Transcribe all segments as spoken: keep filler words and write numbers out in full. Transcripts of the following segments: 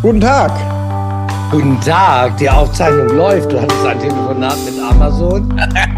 Guten Tag. Guten Tag, die Aufzeichnung läuft. Du hattest ein Telefonat mit Amazon.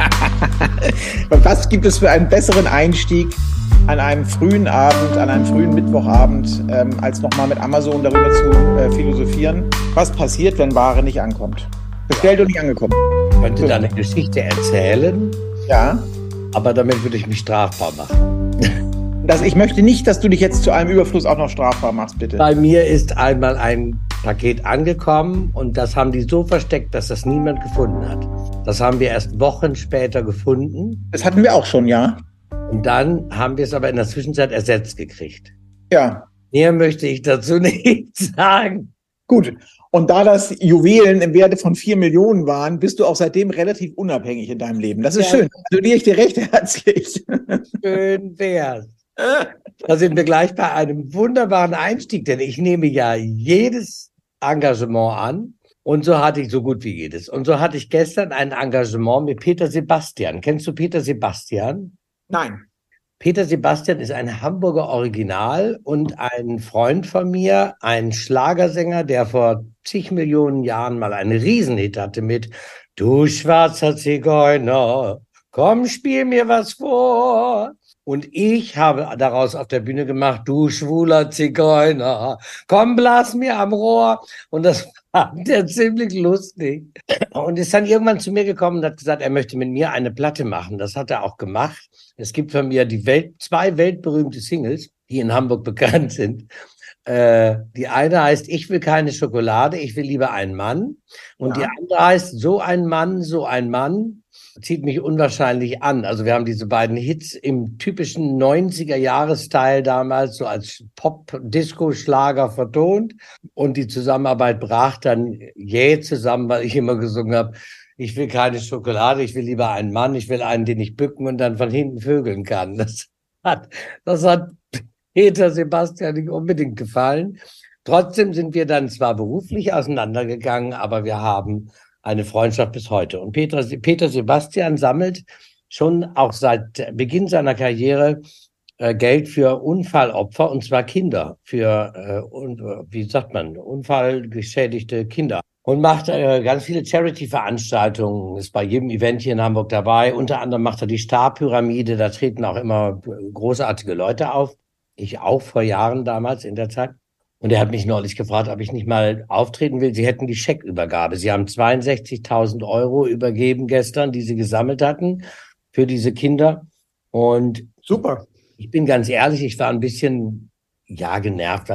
Was gibt es für einen besseren Einstieg an einem frühen Abend, an einem frühen Mittwochabend, ähm, als nochmal mit Amazon darüber zu äh, philosophieren, was passiert, wenn Ware nicht ankommt? Bestellt und nicht angekommen. Ich könnte da eine Geschichte erzählen, Ja. aber damit würde ich mich strafbar machen. Das, ich möchte nicht, dass du dich jetzt zu einem Überfluss auch noch strafbar machst, bitte. Bei mir ist einmal ein Paket angekommen und das haben die so versteckt, dass das niemand gefunden hat. Das haben wir erst Wochen später gefunden. Das hatten wir auch schon, ja. Und dann haben wir es aber in der Zwischenzeit ersetzt gekriegt. Ja. Mehr möchte ich dazu nicht sagen. Gut. Und da das Juwelen im Werte von vier Millionen waren, bist du auch seitdem relativ unabhängig in deinem Leben. Das ist ja schön. Also gebe ich dir recht herzlich. Schön wär's. Da sind wir gleich bei einem wunderbaren Einstieg, denn ich nehme ja jedes Engagement an und so hatte ich so gut wie jedes. Und so hatte ich gestern ein Engagement mit Peter Sebastian. Kennst du Peter Sebastian? Nein. Peter Sebastian ist ein Hamburger Original und ein Freund von mir, ein Schlagersänger, der vor zig Millionen Jahren mal einen Riesenhit hatte mit Du schwarzer Zigeuner, komm, spiel mir was vor. Und ich habe daraus auf der Bühne gemacht, du schwuler Zigeuner, komm, blas mir am Rohr. Und das fand er ziemlich lustig. Und ist dann irgendwann zu mir gekommen und hat gesagt, er möchte mit mir eine Platte machen. Das hat er auch gemacht. Es gibt von mir die Welt, zwei weltberühmte Singles, die in Hamburg bekannt sind. Äh, die eine heißt, ich will keine Schokolade, ich will lieber einen Mann. Und ja. Die andere heißt, so ein Mann, so ein Mann. Zieht mich unwahrscheinlich an. Also wir haben diese beiden Hits im typischen neunziger-Jahres-Style damals so als Pop-Disco-Schlager vertont und die Zusammenarbeit brach dann jäh zusammen, weil ich immer gesungen habe, ich will keine Schokolade, ich will lieber einen Mann, ich will einen, den ich bücken und dann von hinten vögeln kann. Das hat, das hat Peter Sebastian nicht unbedingt gefallen. Trotzdem sind wir dann zwar beruflich auseinandergegangen, aber wir haben eine Freundschaft bis heute. Und Peter, Peter Sebastian sammelt schon auch seit Beginn seiner Karriere äh, Geld für Unfallopfer, und zwar Kinder, für, äh, un, wie sagt man, unfallgeschädigte Kinder. Und macht äh, ganz viele Charity-Veranstaltungen, ist bei jedem Event hier in Hamburg dabei. Unter anderem macht er die Star-Pyramide, da treten auch immer großartige Leute auf. Ich auch vor Jahren damals in der Zeit. Und er hat mich neulich gefragt, ob ich nicht mal auftreten will. Sie hätten die Scheckübergabe. Sie haben zweiundsechzigtausend Euro übergeben gestern, die sie gesammelt hatten für diese Kinder. Und super. Ich bin ganz ehrlich, ich war ein bisschen, ja, genervt.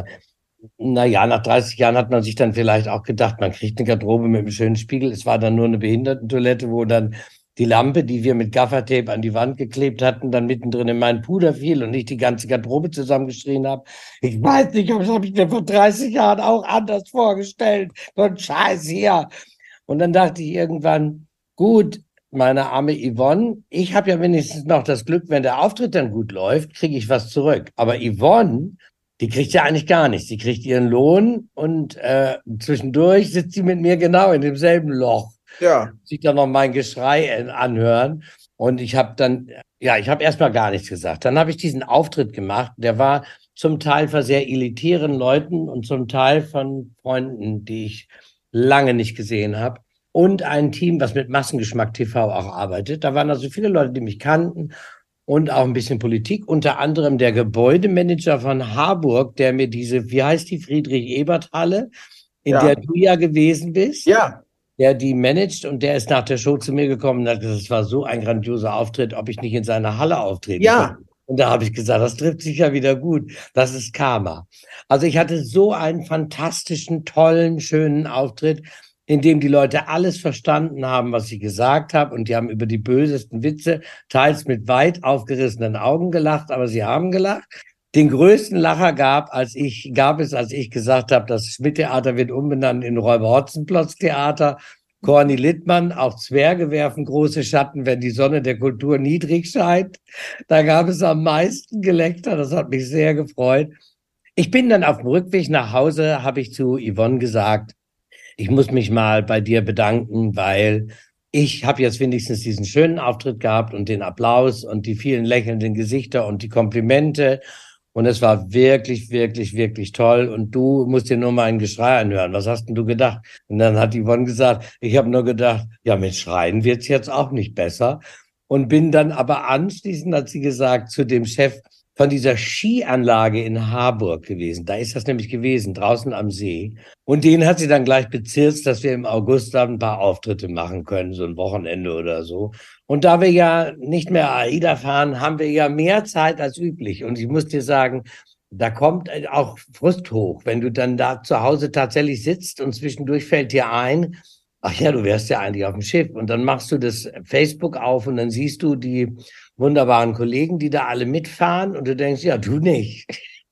Na ja, nach dreißig Jahren hat man sich dann vielleicht auch gedacht, man kriegt eine Garderobe mit einem schönen Spiegel. Es war dann nur eine Behindertentoilette, wo dann die Lampe, die wir mit Gaffertape an die Wand geklebt hatten, dann mittendrin in meinen Puder fiel und ich die ganze Garderobe zusammengeschrien habe. Ich weiß nicht, das habe ich mir vor dreißig Jahren auch anders vorgestellt. So ein Scheiß hier. Und dann dachte ich irgendwann, gut, meine arme Yvonne, ich habe ja wenigstens noch das Glück, wenn der Auftritt dann gut läuft, kriege ich was zurück. Aber Yvonne, die kriegt ja eigentlich gar nichts. Die kriegt ihren Lohn und äh, zwischendurch sitzt sie mit mir genau in demselben Loch. Ja. Sich dann noch mein Geschrei anhören. Und ich habe dann, ja, ich habe erstmal gar nichts gesagt. Dann habe ich diesen Auftritt gemacht. Der war zum Teil von sehr elitären Leuten und zum Teil von Freunden, die ich lange nicht gesehen habe. Und ein Team, was mit Massengeschmack T V auch arbeitet. Da waren also viele Leute, die mich kannten und auch ein bisschen Politik. Unter anderem der Gebäudemanager von Harburg, der mir diese, wie heißt die, Friedrich-Ebert-Halle, in Ja. der du ja gewesen bist. Ja. Der die managt und der ist nach der Show zu mir gekommen und hat gesagt, das war so ein grandioser Auftritt, ob ich nicht in seiner Halle auftreten Ja. kann. Und da habe ich gesagt, das trifft sich ja wieder gut. Das ist Karma. Also ich hatte so einen fantastischen, tollen, schönen Auftritt, in dem die Leute alles verstanden haben, was ich gesagt habe. Und die haben über die bösesten Witze, teils mit weit aufgerissenen Augen gelacht, aber sie haben gelacht. Den größten Lacher gab, als ich, gab es, als ich gesagt habe, das Schmidt-Theater wird umbenannt in Räuber-Hotzenplotz-Theater. Corny Littmann, auch Zwerge werfen große Schatten, wenn die Sonne der Kultur niedrig scheint. Da gab es am meisten Gelächter, das hat mich sehr gefreut. Ich bin dann auf dem Rückweg nach Hause, habe ich zu Yvonne gesagt, ich muss mich mal bei dir bedanken, weil ich habe jetzt wenigstens diesen schönen Auftritt gehabt und den Applaus und die vielen lächelnden Gesichter und die Komplimente. Und es war wirklich, wirklich, wirklich toll. Und du musst dir nur mal ein Geschrei anhören. Was hast denn du gedacht? Und dann hat Yvonne gesagt, ich habe nur gedacht, ja, mit Schreien wird's jetzt auch nicht besser. Und bin dann aber anschließend, hat sie gesagt, zu dem Chef von dieser Skianlage in Harburg gewesen. Da ist das nämlich gewesen, draußen am See. Und den hat sie dann gleich bezirzt, dass wir im August da ein paar Auftritte machen können, so ein Wochenende oder so. Und da wir ja nicht mehr AIDA fahren, haben wir ja mehr Zeit als üblich. Und ich muss dir sagen, da kommt auch Frust hoch, wenn du dann da zu Hause tatsächlich sitzt und zwischendurch fällt dir ein, ach ja, du wärst ja eigentlich auf dem Schiff. Und dann machst du das Facebook auf und dann siehst du die wunderbaren Kollegen, die da alle mitfahren und du denkst, ja, du nicht.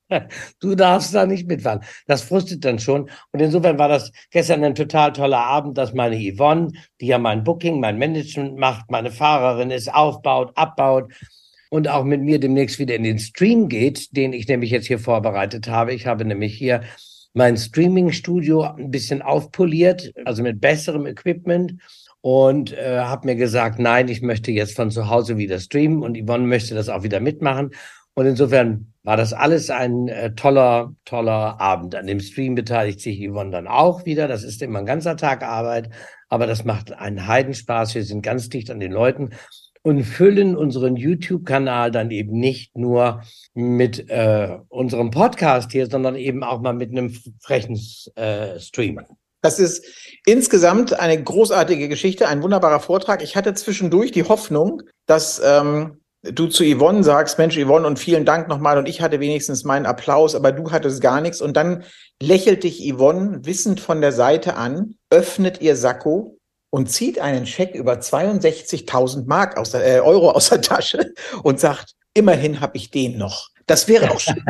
Du darfst da nicht mitfahren. Das frustet dann schon. Und insofern war das gestern ein total toller Abend, dass meine Yvonne, die ja mein Booking, mein Management macht, meine Fahrerin ist, aufbaut, abbaut und auch mit mir demnächst wieder in den Stream geht, den ich nämlich jetzt hier vorbereitet habe. Ich habe nämlich hier mein Streaming-Studio ein bisschen aufpoliert, also mit besserem Equipment. Und äh, habe mir gesagt, nein, ich möchte jetzt von zu Hause wieder streamen und Yvonne möchte das auch wieder mitmachen. Und insofern war das alles ein äh, toller, toller Abend. An dem Stream beteiligt sich Yvonne dann auch wieder. Das ist immer ein ganzer Tag Arbeit, aber das macht einen Heidenspaß. Wir sind ganz dicht an den Leuten und füllen unseren YouTube-Kanal dann eben nicht nur mit äh, unserem Podcast hier, sondern eben auch mal mit einem frechen äh, Stream. Das ist insgesamt eine großartige Geschichte, ein wunderbarer Vortrag. Ich hatte zwischendurch die Hoffnung, dass ähm, du zu Yvonne sagst, Mensch, Yvonne, und vielen Dank nochmal. Und ich hatte wenigstens meinen Applaus, aber du hattest gar nichts. Und dann lächelt dich Yvonne wissend von der Seite an, öffnet ihr Sakko und zieht einen Scheck über zweiundsechzigtausend Mark aus der, äh, Euro aus der Tasche und sagt, immerhin habe ich den noch. Das wäre auch schön.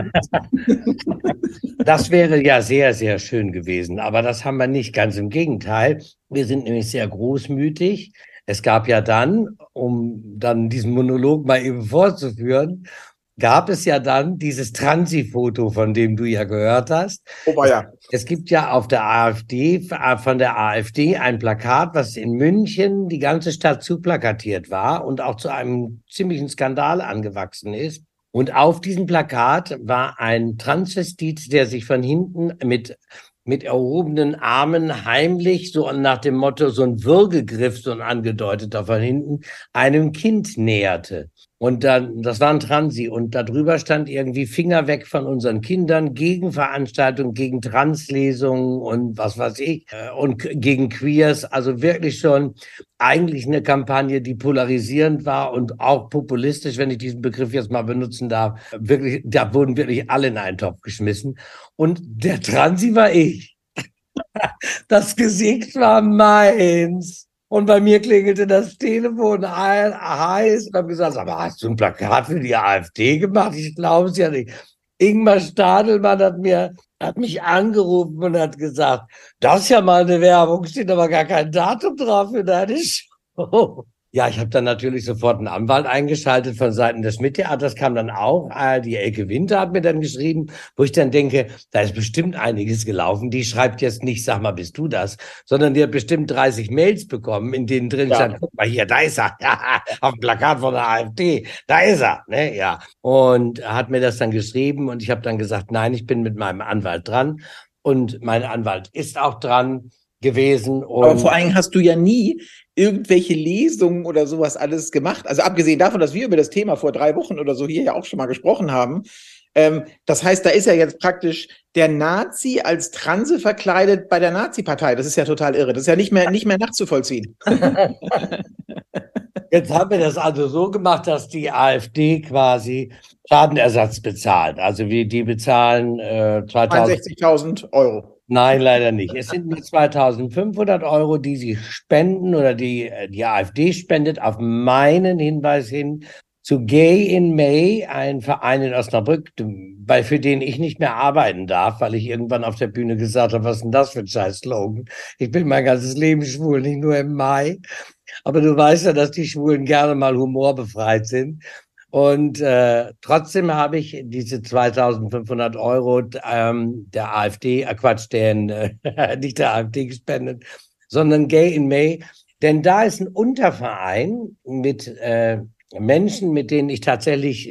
Das wäre ja sehr, sehr schön gewesen. Aber das haben wir nicht. Ganz im Gegenteil. Wir sind nämlich sehr großmütig. Es gab ja dann, um dann diesen Monolog mal eben vorzuführen, gab es ja dann dieses Transi-Foto, von dem du ja gehört hast. Oh, ja. Es, es gibt ja auf der AfD, von der AfD ein Plakat, was in München die ganze Stadt zuplakatiert war und auch zu einem ziemlichen Skandal angewachsen ist. Und auf diesem Plakat war ein Transvestit, der sich von hinten mit mit erhobenen Armen heimlich, so nach dem Motto, so ein Würgegriff, so ein angedeuteter von hinten, einem Kind näherte. Und dann, das war ein Transi. Und da drüber stand irgendwie Finger weg von unseren Kindern, gegen Veranstaltungen, gegen Translesungen und was weiß ich, und gegen Queers. Also wirklich schon eigentlich eine Kampagne, die polarisierend war und auch populistisch, wenn ich diesen Begriff jetzt mal benutzen darf. Wirklich, da wurden wirklich alle in einen Topf geschmissen. Und der Transi war ich. Das Gesicht war meins. Und bei mir klingelte das Telefon heiß und habe gesagt, aber hast du ein Plakat für die AfD gemacht? Ich glaube es ja nicht. Ingmar Stadelmann hat mir, hat mich angerufen und hat gesagt, das ist ja mal eine Werbung, steht aber gar kein Datum drauf für deine Show. Ja, ich habe dann natürlich sofort einen Anwalt eingeschaltet von Seiten des Schmidt-Theaters, kam dann auch, äh, die Elke Winter hat mir dann geschrieben, wo ich dann denke, da ist bestimmt einiges gelaufen. Die schreibt jetzt nicht, sag mal, bist du das, sondern die hat bestimmt dreißig Mails bekommen, in denen drin ja. stand, guck mal hier, da ist er, auf dem Plakat von der AfD, da ist er, ne, ja. Und hat mir das dann geschrieben und ich habe dann gesagt, nein, ich bin mit meinem Anwalt dran und mein Anwalt ist auch dran gewesen. Und aber vor allem hast du ja nie irgendwelche Lesungen oder sowas alles gemacht. Also abgesehen davon, dass wir über das Thema vor drei Wochen oder so hier ja auch schon mal gesprochen haben. Ähm, das heißt, da ist ja jetzt praktisch der Nazi als Transe verkleidet bei der Nazi-Partei. Das ist ja total irre. Das ist ja nicht mehr, nicht mehr nachzuvollziehen. Jetzt haben wir das also so gemacht, dass die AfD quasi Schadenersatz bezahlt. Also wir, die bezahlen äh, zweiundsechzigtausend Euro. Nein, leider nicht. Es sind nur zweitausendfünfhundert Euro, die sie spenden oder die die AfD spendet auf meinen Hinweis hin zu Gay in May, ein Verein in Osnabrück, bei, für den ich nicht mehr arbeiten darf, weil ich irgendwann auf der Bühne gesagt habe, was ist denn das für ein Scheiß-Slogan? Ich bin mein ganzes Leben schwul, nicht nur im Mai. Aber du weißt ja, dass die Schwulen gerne mal humorbefreit sind. Und äh, trotzdem habe ich diese zweitausendfünfhundert Euro ähm, der AfD, äh, Quatsch, den, äh, nicht der AfD gespendet, sondern Gay in May. Denn da ist ein Unterverein mit äh, Menschen, mit denen ich tatsächlich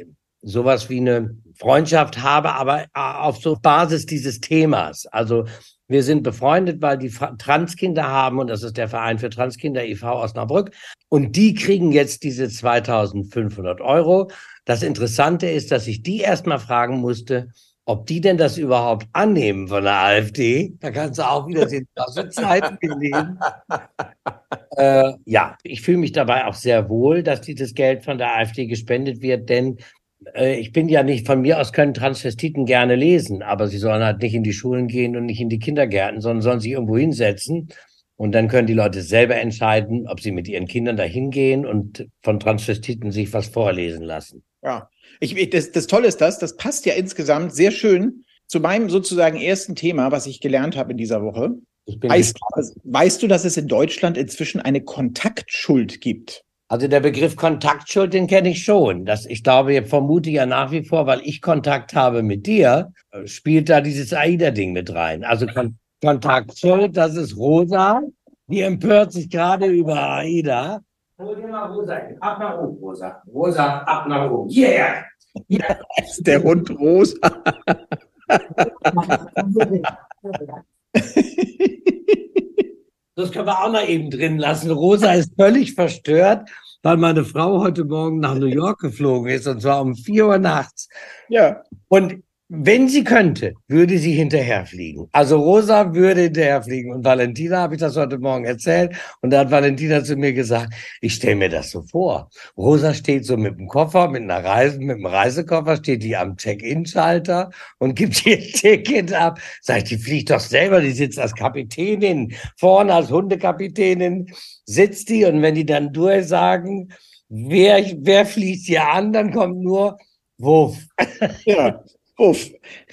sowas wie eine Freundschaft habe, aber auf so Basis dieses Themas. Also wir sind befreundet, weil die Transkinder haben, und das ist der Verein für Transkinder e V Osnabrück, und die kriegen jetzt diese zweitausendfünfhundert Euro. Das Interessante ist, dass ich die erstmal fragen musste, ob die denn das überhaupt annehmen von der AfD. Da kannst du auch wieder sehen, was für Zeiten wir leben. Äh, ja, ich fühle mich dabei auch sehr wohl, dass dieses Geld von der AfD gespendet wird, denn äh, ich bin ja nicht, von mir aus können Transvestiten gerne lesen, aber sie sollen halt nicht in die Schulen gehen und nicht in die Kindergärten, sondern sollen sich irgendwo hinsetzen. Und dann können die Leute selber entscheiden, ob sie mit ihren Kindern dahin gehen und von Transvestiten sich was vorlesen lassen. Ja, ich, das, das Tolle ist das, das passt ja insgesamt sehr schön zu meinem sozusagen ersten Thema, was ich gelernt habe in dieser Woche. Ich bin weißt, weißt du, dass es in Deutschland inzwischen eine Kontaktschuld gibt? Also der Begriff Kontaktschuld, den kenne ich schon. Das, ich glaube, ich vermute ja nach wie vor, weil ich Kontakt habe mit dir, spielt da dieses AIDA-Ding mit rein. Also Kon Kontaktschuld, das ist Rosa, die empört sich gerade über AIDA. Hol dir mal Rosa, ab nach oben, Rosa. Rosa, ab nach oben. Yeah! Yeah. Ist der Hund Rosa? Das können wir auch mal eben drin lassen. Rosa ist völlig verstört, weil meine Frau heute Morgen nach New York geflogen ist, und zwar um vier Uhr nachts. Ja. Und wenn sie könnte, würde sie hinterherfliegen. Also Rosa würde hinterherfliegen. Und Valentina, habe ich das heute Morgen erzählt, und da hat Valentina zu mir gesagt, ich stelle mir das so vor. Rosa steht so mit dem Koffer, mit einer Reise, mit dem Reisekoffer, steht die am Check-in-Schalter und gibt ihr Ticket ab. Sagt, die fliegt doch selber, die sitzt als Kapitänin, vorne als Hundekapitänin sitzt die, und wenn die dann durchsagen, wer, wer fliegt hier an, dann kommt nur Wuff. Ja. Uff.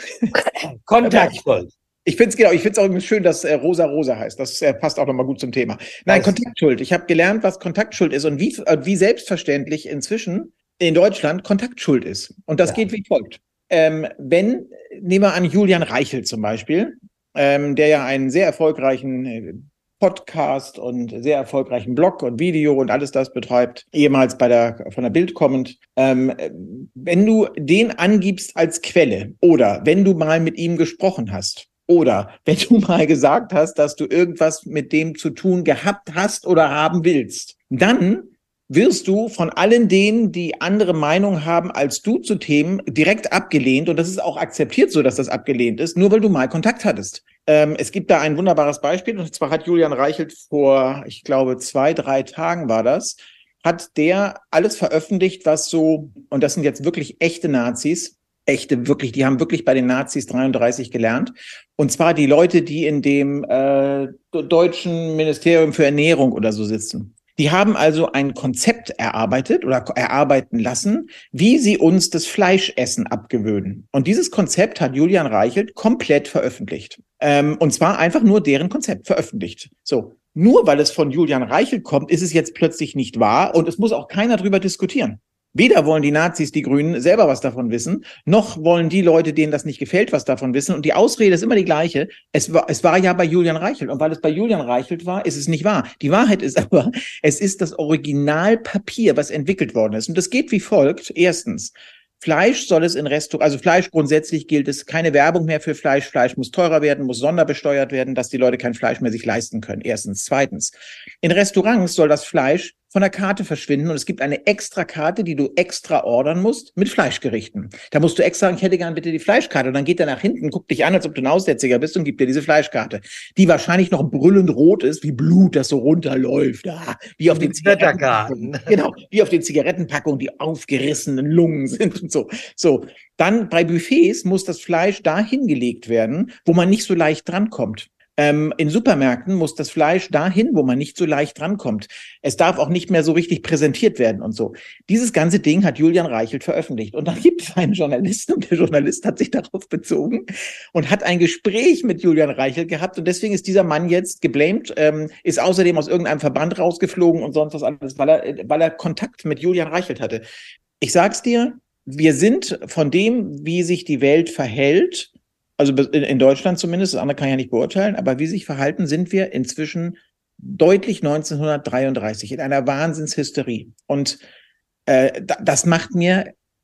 Kontaktschuld. Ich finde es genau, ich finde es auch schön, dass äh, Rosa Rosa heißt. Das äh, passt auch nochmal gut zum Thema. Nein, was? Kontaktschuld. Ich habe gelernt, was Kontaktschuld ist und wie, äh, wie selbstverständlich inzwischen in Deutschland Kontaktschuld ist. Und das ja. geht wie folgt. Ähm, wenn, nehmen wir an Julian Reichelt zum Beispiel, ähm, der ja einen sehr erfolgreichen äh, Podcast und sehr erfolgreichen Blog und Video und alles das betreibt, ehemals bei der, von der Bild kommend. Ähm, wenn du den angibst als Quelle oder wenn du mal mit ihm gesprochen hast oder wenn du mal gesagt hast, dass du irgendwas mit dem zu tun gehabt hast oder haben willst, dann wirst du von allen denen, die andere Meinung haben als du zu Themen, direkt abgelehnt. Und das ist auch akzeptiert so, dass das abgelehnt ist, nur weil du mal Kontakt hattest. Ähm, es gibt da ein wunderbares Beispiel. Und zwar hat Julian Reichelt vor, ich glaube, zwei, drei Tagen war das, hat der alles veröffentlicht, was so, und das sind jetzt wirklich echte Nazis, echte, wirklich, die haben wirklich bei den Nazis dreiunddreißig gelernt. Und zwar die Leute, die in dem äh, deutschen Ministerium für Ernährung oder so sitzen. Die haben also ein Konzept erarbeitet oder erarbeiten lassen, wie sie uns das Fleischessen abgewöhnen. Und dieses Konzept hat Julian Reichelt komplett veröffentlicht. Ähm, und zwar einfach nur deren Konzept veröffentlicht. So, nur weil es von Julian Reichelt kommt, ist es jetzt plötzlich nicht wahr und es muss auch keiner drüber diskutieren. Weder wollen die Nazis, die Grünen, selber was davon wissen, noch wollen die Leute, denen das nicht gefällt, was davon wissen. Und die Ausrede ist immer die gleiche. Es war, es war ja bei Julian Reichelt. Und weil es bei Julian Reichelt war, ist es nicht wahr. Die Wahrheit ist aber, es ist das Originalpapier, was entwickelt worden ist. Und das geht wie folgt. Erstens, Fleisch soll es in Restaurants, also Fleisch grundsätzlich gilt es, keine Werbung mehr für Fleisch. Fleisch muss teurer werden, muss sonderbesteuert werden, dass die Leute kein Fleisch mehr sich leisten können. Erstens. Zweitens, in Restaurants soll das Fleisch von der Karte verschwinden und es gibt eine extra Karte, die du extra ordern musst mit Fleischgerichten. Da musst du extra sagen, ich hätte gern bitte die Fleischkarte und dann geht er nach hinten, guckt dich an, als ob du ein Aussätziger bist und gibt dir diese Fleischkarte, die wahrscheinlich noch brüllend rot ist, wie Blut, das so runterläuft, ah, wie auf den Zigarettenpackungen, genau, wie auf den Zigarettenpackungen, die aufgerissenen Lungen sind und so. So, dann bei Buffets muss das Fleisch da hingelegt werden, wo man nicht so leicht drankommt. Ähm, in Supermärkten muss das Fleisch dahin, wo man nicht so leicht drankommt. Es darf auch nicht mehr so richtig präsentiert werden und so. Dieses ganze Ding hat Julian Reichelt veröffentlicht. Und dann gibt es einen Journalisten und der Journalist hat sich darauf bezogen und hat ein Gespräch mit Julian Reichelt gehabt. Und deswegen ist dieser Mann jetzt geblamed, ähm, ist außerdem aus irgendeinem Verband rausgeflogen und sonst was alles, weil er, weil er Kontakt mit Julian Reichelt hatte. Ich sag's dir, wir sind von dem, wie sich die Welt verhält, also in Deutschland zumindest, das andere kann ich ja nicht beurteilen, aber wie sich verhalten, sind wir inzwischen deutlich neunzehnhundertdreiunddreißig in einer Wahnsinnshysterie. Und äh, das macht mir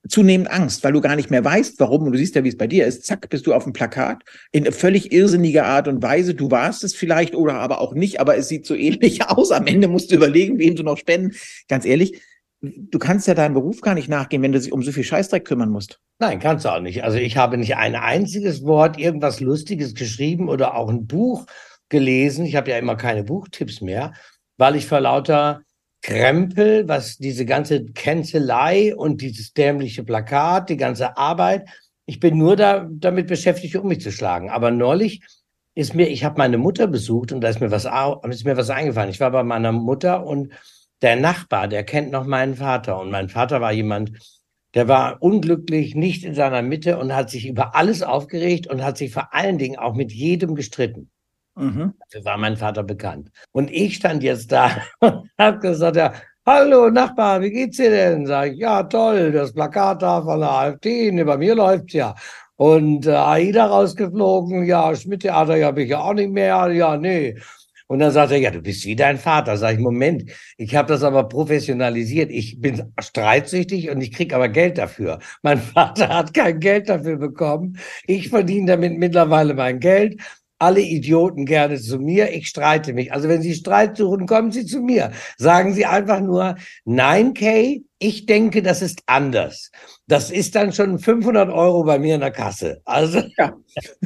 zunehmend Angst, weil du gar nicht mehr weißt, warum. Und du siehst ja, wie es bei dir ist. Zack, bist du auf dem Plakat in völlig irrsinniger Art und Weise. Du warst es vielleicht oder aber auch nicht, aber es sieht so ähnlich aus. Am Ende musst du überlegen, wem du noch spenden. Ganz ehrlich, du kannst ja deinem Beruf gar nicht nachgehen, wenn du dich um so viel Scheißdreck kümmern musst. Nein, kannst du auch nicht. Also ich habe nicht ein einziges Wort, irgendwas Lustiges geschrieben oder auch ein Buch gelesen. Ich habe ja immer keine Buchtipps mehr, weil ich vor lauter Krempel, was diese ganze Cancelei und dieses dämliche Plakat, die ganze Arbeit, ich bin nur da, damit beschäftigt, um mich zu schlagen. Aber neulich ist mir, ich habe meine Mutter besucht und da ist mir was, ist mir was eingefallen. Ich war bei meiner Mutter und der Nachbar, der kennt noch meinen Vater. Und mein Vater war jemand, der war unglücklich, nicht in seiner Mitte und hat sich über alles aufgeregt und hat sich vor allen Dingen auch mit jedem gestritten. Mhm. Dafür war mein Vater bekannt. Und ich stand jetzt da und habe gesagt, ja, hallo Nachbar, wie geht's dir denn? Sag ich, ja toll, das Plakat da von der AfD, ne, bei mir läuft's ja. Und äh, AIDA rausgeflogen, ja, Schmidt-Theater habe ich ja auch nicht mehr, ja, nee. Und dann sagt er, ja, du bist wie dein Vater. Sag ich, Moment, ich habe das aber professionalisiert. Ich bin streitsüchtig und ich krieg aber Geld dafür. Mein Vater hat kein Geld dafür bekommen. Ich verdiene damit mittlerweile mein Geld. Alle Idioten gerne zu mir, ich streite mich. Also wenn Sie Streit suchen, kommen Sie zu mir. Sagen Sie einfach nur, nein, Kay, ich denke, das ist anders. Das ist dann schon fünfhundert Euro bei mir in der Kasse. Also ja.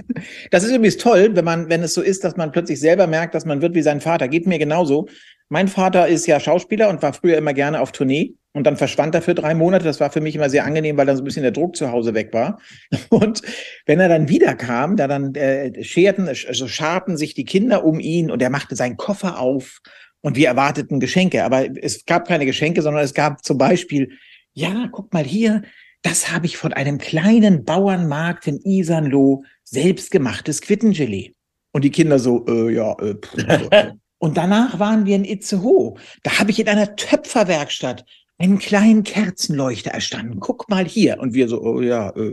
Das ist übrigens toll, wenn man, wenn es so ist, dass man plötzlich selber merkt, dass man wird wie sein Vater. Geht mir genauso. Mein Vater ist ja Schauspieler und war früher immer gerne auf Tournee und dann verschwand er für drei Monate. Das war für mich immer sehr angenehm, weil dann so ein bisschen der Druck zu Hause weg war. Und wenn er dann wiederkam, da dann äh, scherten, also scharten sich die Kinder um ihn und er machte seinen Koffer auf und wir erwarteten Geschenke. Aber es gab keine Geschenke, sondern es gab zum Beispiel, ja, guck mal hier, das habe ich von einem kleinen Bauernmarkt in Iserlohn selbstgemachtes Quittengelee. Und die Kinder so, äh, ja, äh, pff, äh. Und danach waren wir in Itzehoe. Da habe ich in einer Töpferwerkstatt einen kleinen Kerzenleuchter erstanden. Guck mal hier. Und wir so, oh ja, äh,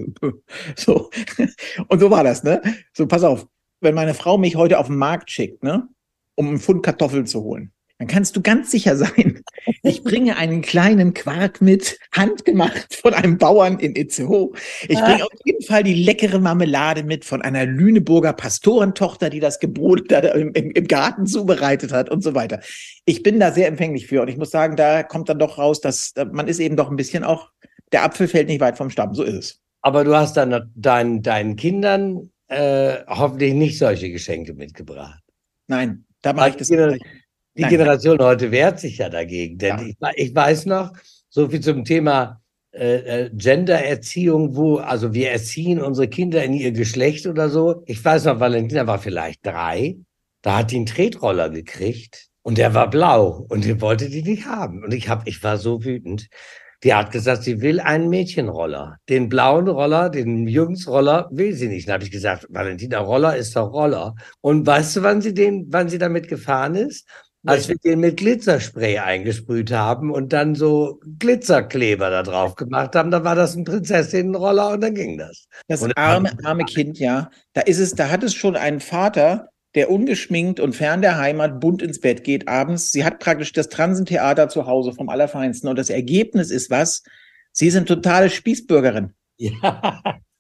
so. Und so war das, ne? So, pass auf. Wenn meine Frau mich heute auf den Markt schickt, ne, um einen Pfund Kartoffeln zu holen, dann kannst du ganz sicher sein, ich bringe einen kleinen Quark mit, handgemacht von einem Bauern in Itzehoe. Ich bringe auf jeden Fall die leckere Marmelade mit von einer Lüneburger Pastorentochter, die das Gebrot da im, im Garten zubereitet hat und so weiter. Ich bin da sehr empfänglich für und ich muss sagen, da kommt dann doch raus, dass man ist eben doch ein bisschen auch, der Apfel fällt nicht weit vom Stamm, so ist es. Aber du hast dann deinen, deinen Kindern äh, hoffentlich nicht solche Geschenke mitgebracht. Nein, da mache ich das nicht. Die Nein. Generation heute wehrt sich ja dagegen, denn ja. ich, ich weiß noch, so viel zum Thema äh, Gendererziehung, wo, also wir erziehen unsere Kinder in ihr Geschlecht oder so. Ich weiß noch, Valentina war vielleicht drei, da hat die einen Tretroller gekriegt und der war blau und die wollte die nicht haben. Und ich hab, ich war so wütend. Die hat gesagt, sie will einen Mädchenroller. Den blauen Roller, den Jungsroller will sie nicht. Dann habe ich gesagt, Valentina, Roller ist doch Roller. Und weißt du, wann sie den, wann sie damit gefahren ist? Als wir den mit Glitzerspray eingesprüht haben und dann so Glitzerkleber da drauf gemacht haben, da war das ein Prinzessinnenroller und dann ging das. Das und arme, arme Kind, ja. Da ist es, da hat es schon einen Vater, der ungeschminkt und fern der Heimat bunt ins Bett geht abends. Sie hat praktisch das Transentheater zu Hause vom Allerfeinsten und das Ergebnis ist was? Sie sind totale Spießbürgerin. Ja.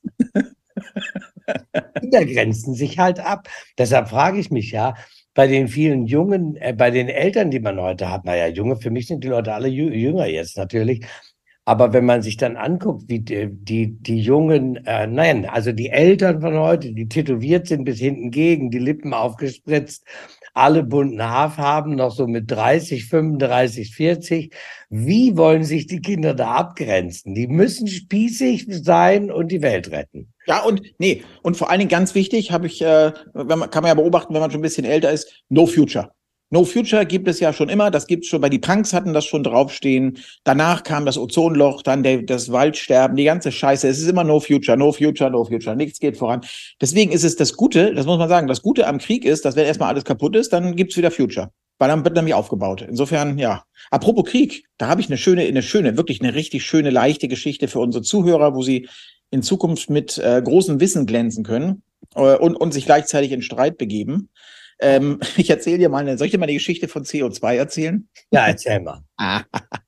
Kinder grenzen sich halt ab. Deshalb frage ich mich ja, bei den vielen Jungen, äh, bei den Eltern, die man heute hat, naja, Junge, für mich sind die Leute alle jü- jünger jetzt natürlich, aber wenn man sich dann anguckt, wie die, die, die Jungen, äh, nein, also die Eltern von heute, die tätowiert sind bis hinten gegen, die Lippen aufgespritzt, alle bunten Haarfarben, noch so mit dreißig, fünfunddreißig, vierzig, wie wollen sich die Kinder da abgrenzen? Die müssen spießig sein und die Welt retten. Ja, und nee, und vor allen Dingen ganz wichtig, habe ich, äh, wenn man, kann man ja beobachten, wenn man schon ein bisschen älter ist, No Future. No Future gibt es ja schon immer, das gibt's schon, bei die Punks hatten das schon draufstehen. Danach kam das Ozonloch, dann der, das Waldsterben, die ganze Scheiße. Es ist immer No Future, No Future, No Future. Nichts geht voran. Deswegen ist es das Gute, das muss man sagen, das Gute am Krieg ist, dass wenn erstmal alles kaputt ist, dann gibt's wieder Future. Weil dann wird nämlich aufgebaut. Insofern, ja. Apropos Krieg, da habe ich eine schöne, eine schöne, wirklich eine richtig schöne, leichte Geschichte für unsere Zuhörer, wo sie in Zukunft mit äh, großem Wissen glänzen können äh, und, und sich gleichzeitig in Streit begeben. Ähm, ich erzähle dir mal eine, soll ich dir mal die Geschichte von C O zwei erzählen? Ja, erzähl mal.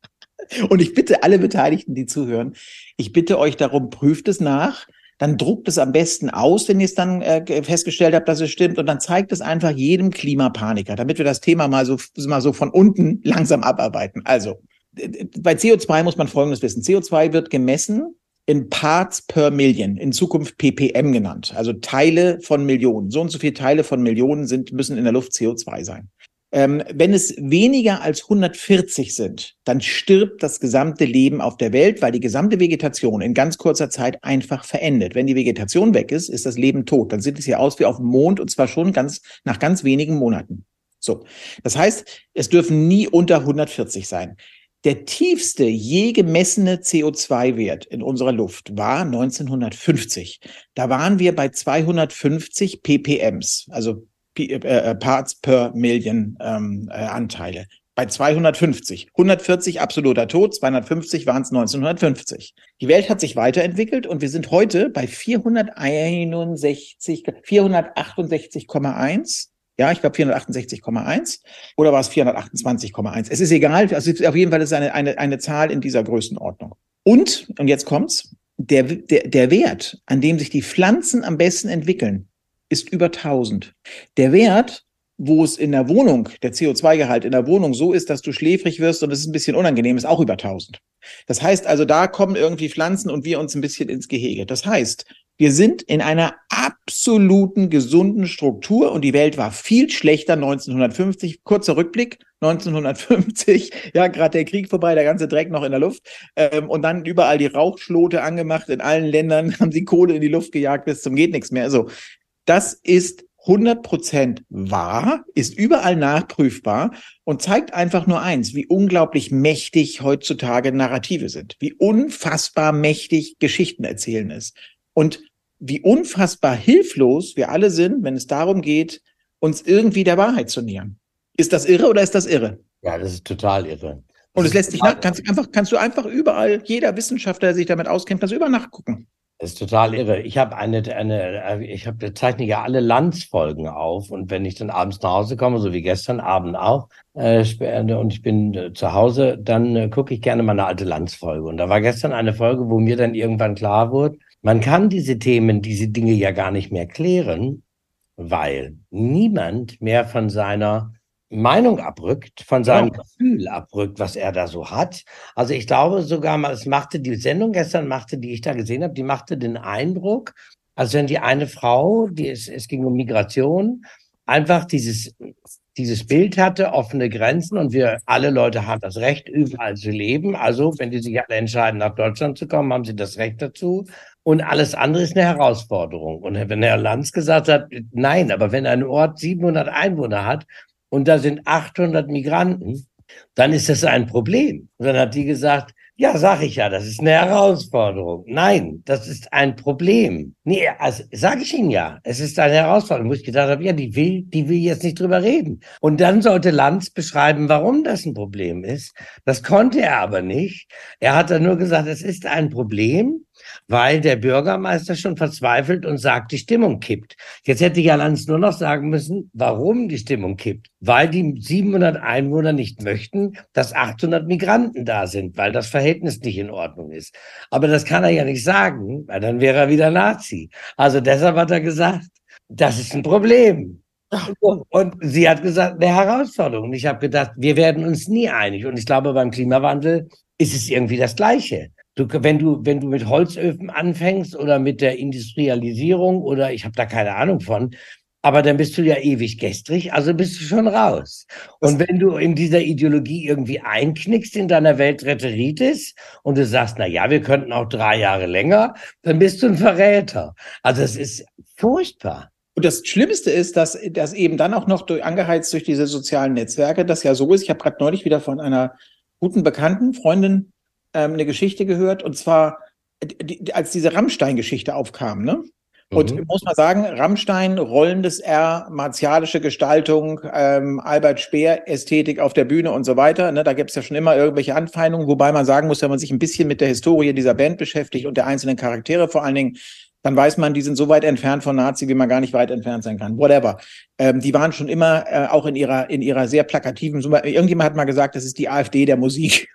Und ich bitte alle Beteiligten, die zuhören, ich bitte euch darum, prüft es nach. Dann druckt es am besten aus, wenn ihr es dann äh, festgestellt habt, dass es stimmt. Und dann zeigt es einfach jedem Klimapaniker, damit wir das Thema mal so, mal so von unten langsam abarbeiten. Also, bei C O zwei muss man Folgendes wissen. C O zwei wird gemessen in Parts per Million, in Zukunft P P M genannt. Also Teile von Millionen. So und so viele Teile von Millionen sind, müssen in der Luft C O zwei sein. Ähm, wenn es weniger als hundertvierzig sind, dann stirbt das gesamte Leben auf der Welt, weil die gesamte Vegetation in ganz kurzer Zeit einfach verendet. Wenn die Vegetation weg ist, ist das Leben tot. Dann sieht es hier aus wie auf dem Mond und zwar schon ganz, nach ganz wenigen Monaten. So. Das heißt, es dürfen nie unter hundertvierzig sein. Der tiefste je gemessene C O zwei Wert in unserer Luft war neunzehnhundertfünfzig. Da waren wir bei zweihundertfünfzig ppms, also äh, Parts per Million ähm, äh, Anteile. Bei zweihundertfünfzig. hundertvierzig absoluter Tod, zweihundertfünfzig waren es neunzehnhundertfünfzig. Die Welt hat sich weiterentwickelt und wir sind heute bei vierhunderteinundsechzig, vierhundertachtundsechzig Komma eins. Ja, ich glaube vierhundertachtundsechzig Komma eins oder war es vierhundertachtundzwanzig Komma eins? Es ist egal, also auf jeden Fall ist es eine, eine, eine Zahl in dieser Größenordnung. Und, und jetzt kommt's, der, der, der Wert, an dem sich die Pflanzen am besten entwickeln, ist über tausend. Der Wert, wo es in der Wohnung, der C O zwei Gehalt in der Wohnung so ist, dass du schläfrig wirst und es ist ein bisschen unangenehm, ist auch über tausend. Das heißt also, da kommen irgendwie Pflanzen und wir uns ein bisschen ins Gehege. Das heißt, wir sind in einer absoluten gesunden Struktur und die Welt war viel schlechter neunzehnhundertfünfzig. Kurzer Rückblick, neunzehnhundertfünfzig, ja, gerade der Krieg vorbei, der ganze Dreck noch in der Luft ähm, und dann überall die Rauchschlote angemacht. In allen Ländern haben sie Kohle in die Luft gejagt, bis zum geht nichts mehr. Also das ist hundert Prozent wahr, ist überall nachprüfbar und zeigt einfach nur eins, wie unglaublich mächtig heutzutage Narrative sind, wie unfassbar mächtig Geschichten erzählen ist und wie unfassbar hilflos wir alle sind, wenn es darum geht, uns irgendwie der Wahrheit zu nähern. Ist das irre oder ist das irre? Ja, das ist total irre. Und es lässt sich nach, kannst du einfach, kannst du einfach überall, jeder Wissenschaftler, der sich damit auskennt, kannst du überall nachgucken. Das ist total irre. Ich habe eine, eine, ich habe, zeichne ja alle Landsfolgen auf und wenn ich dann abends nach Hause komme, so wie gestern Abend auch, äh, und ich bin äh, zu Hause, dann äh, gucke ich gerne mal eine alte Landsfolge. Und da war gestern eine Folge, wo mir dann irgendwann klar wurde, man kann diese Themen, diese Dinge ja gar nicht mehr klären, weil niemand mehr von seiner Meinung abrückt, von seinem ja. Gefühl abrückt, was er da so hat. Also ich glaube sogar mal, es machte die Sendung gestern, machte, die ich da gesehen habe, die machte den Eindruck, als wenn die eine Frau, die es, es ging um Migration, einfach dieses, dieses Bild hatte, offene Grenzen und wir alle Leute haben das Recht, überall zu leben. Also wenn die sich alle entscheiden, nach Deutschland zu kommen, haben sie das Recht dazu. Und alles andere ist eine Herausforderung. Und wenn Herr Lanz gesagt hat, nein, aber wenn ein Ort siebenhundert Einwohner hat, und da sind achthundert Migranten, dann ist das ein Problem. Und dann hat die gesagt, ja, sag ich ja, das ist eine Herausforderung. Nein, das ist ein Problem. Nee, also sage ich Ihnen ja, es ist eine Herausforderung. Wo ich gedacht habe, ja, die will, die will jetzt nicht drüber reden. Und dann sollte Lanz beschreiben, warum das ein Problem ist. Das konnte er aber nicht. Er hat dann nur gesagt, es ist ein Problem, weil der Bürgermeister schon verzweifelt und sagt, die Stimmung kippt. Jetzt hätte ja Lanz nur noch sagen müssen, warum die Stimmung kippt. Weil die siebenhundert Einwohner nicht möchten, dass achthundert Migranten da sind, weil das Verhältnis nicht in Ordnung ist. Aber das kann er ja nicht sagen, weil dann wäre er wieder Nazi. Also deshalb hat er gesagt, das ist ein Problem. Und sie hat gesagt, eine Herausforderung. Und ich habe gedacht, wir werden uns nie einig. Und ich glaube, beim Klimawandel ist es irgendwie das Gleiche. Du, wenn du, wenn du mit Holzöfen anfängst oder mit der Industrialisierung oder ich habe da keine Ahnung von, aber dann bist du ja ewig gestrig, also bist du schon raus. Und wenn du in dieser Ideologie irgendwie einknickst in deiner Weltretteritis und du sagst, na ja, wir könnten auch drei Jahre länger, dann bist du ein Verräter. Also es ist furchtbar. Und das Schlimmste ist, dass das eben dann auch noch durch, angeheizt durch diese sozialen Netzwerke, das ja so ist. Ich habe gerade neulich wieder von einer guten Bekannten, Freundin, ähm, eine Geschichte gehört. Und zwar, die, als diese Rammstein-Geschichte aufkam, ne? Und mhm. muss man sagen, Rammstein, rollendes R, martialische Gestaltung, ähm, Albert Speer, Ästhetik auf der Bühne und so weiter. Ne? Da gibt es ja schon immer irgendwelche Anfeindungen, wobei man sagen muss, wenn man sich ein bisschen mit der Historie dieser Band beschäftigt und der einzelnen Charaktere vor allen Dingen, dann weiß man, die sind so weit entfernt von Nazi, wie man gar nicht weit entfernt sein kann. Whatever. Ähm, die waren schon immer äh, auch in ihrer in ihrer sehr plakativen, irgendjemand hat mal gesagt, das ist die AfD der Musik.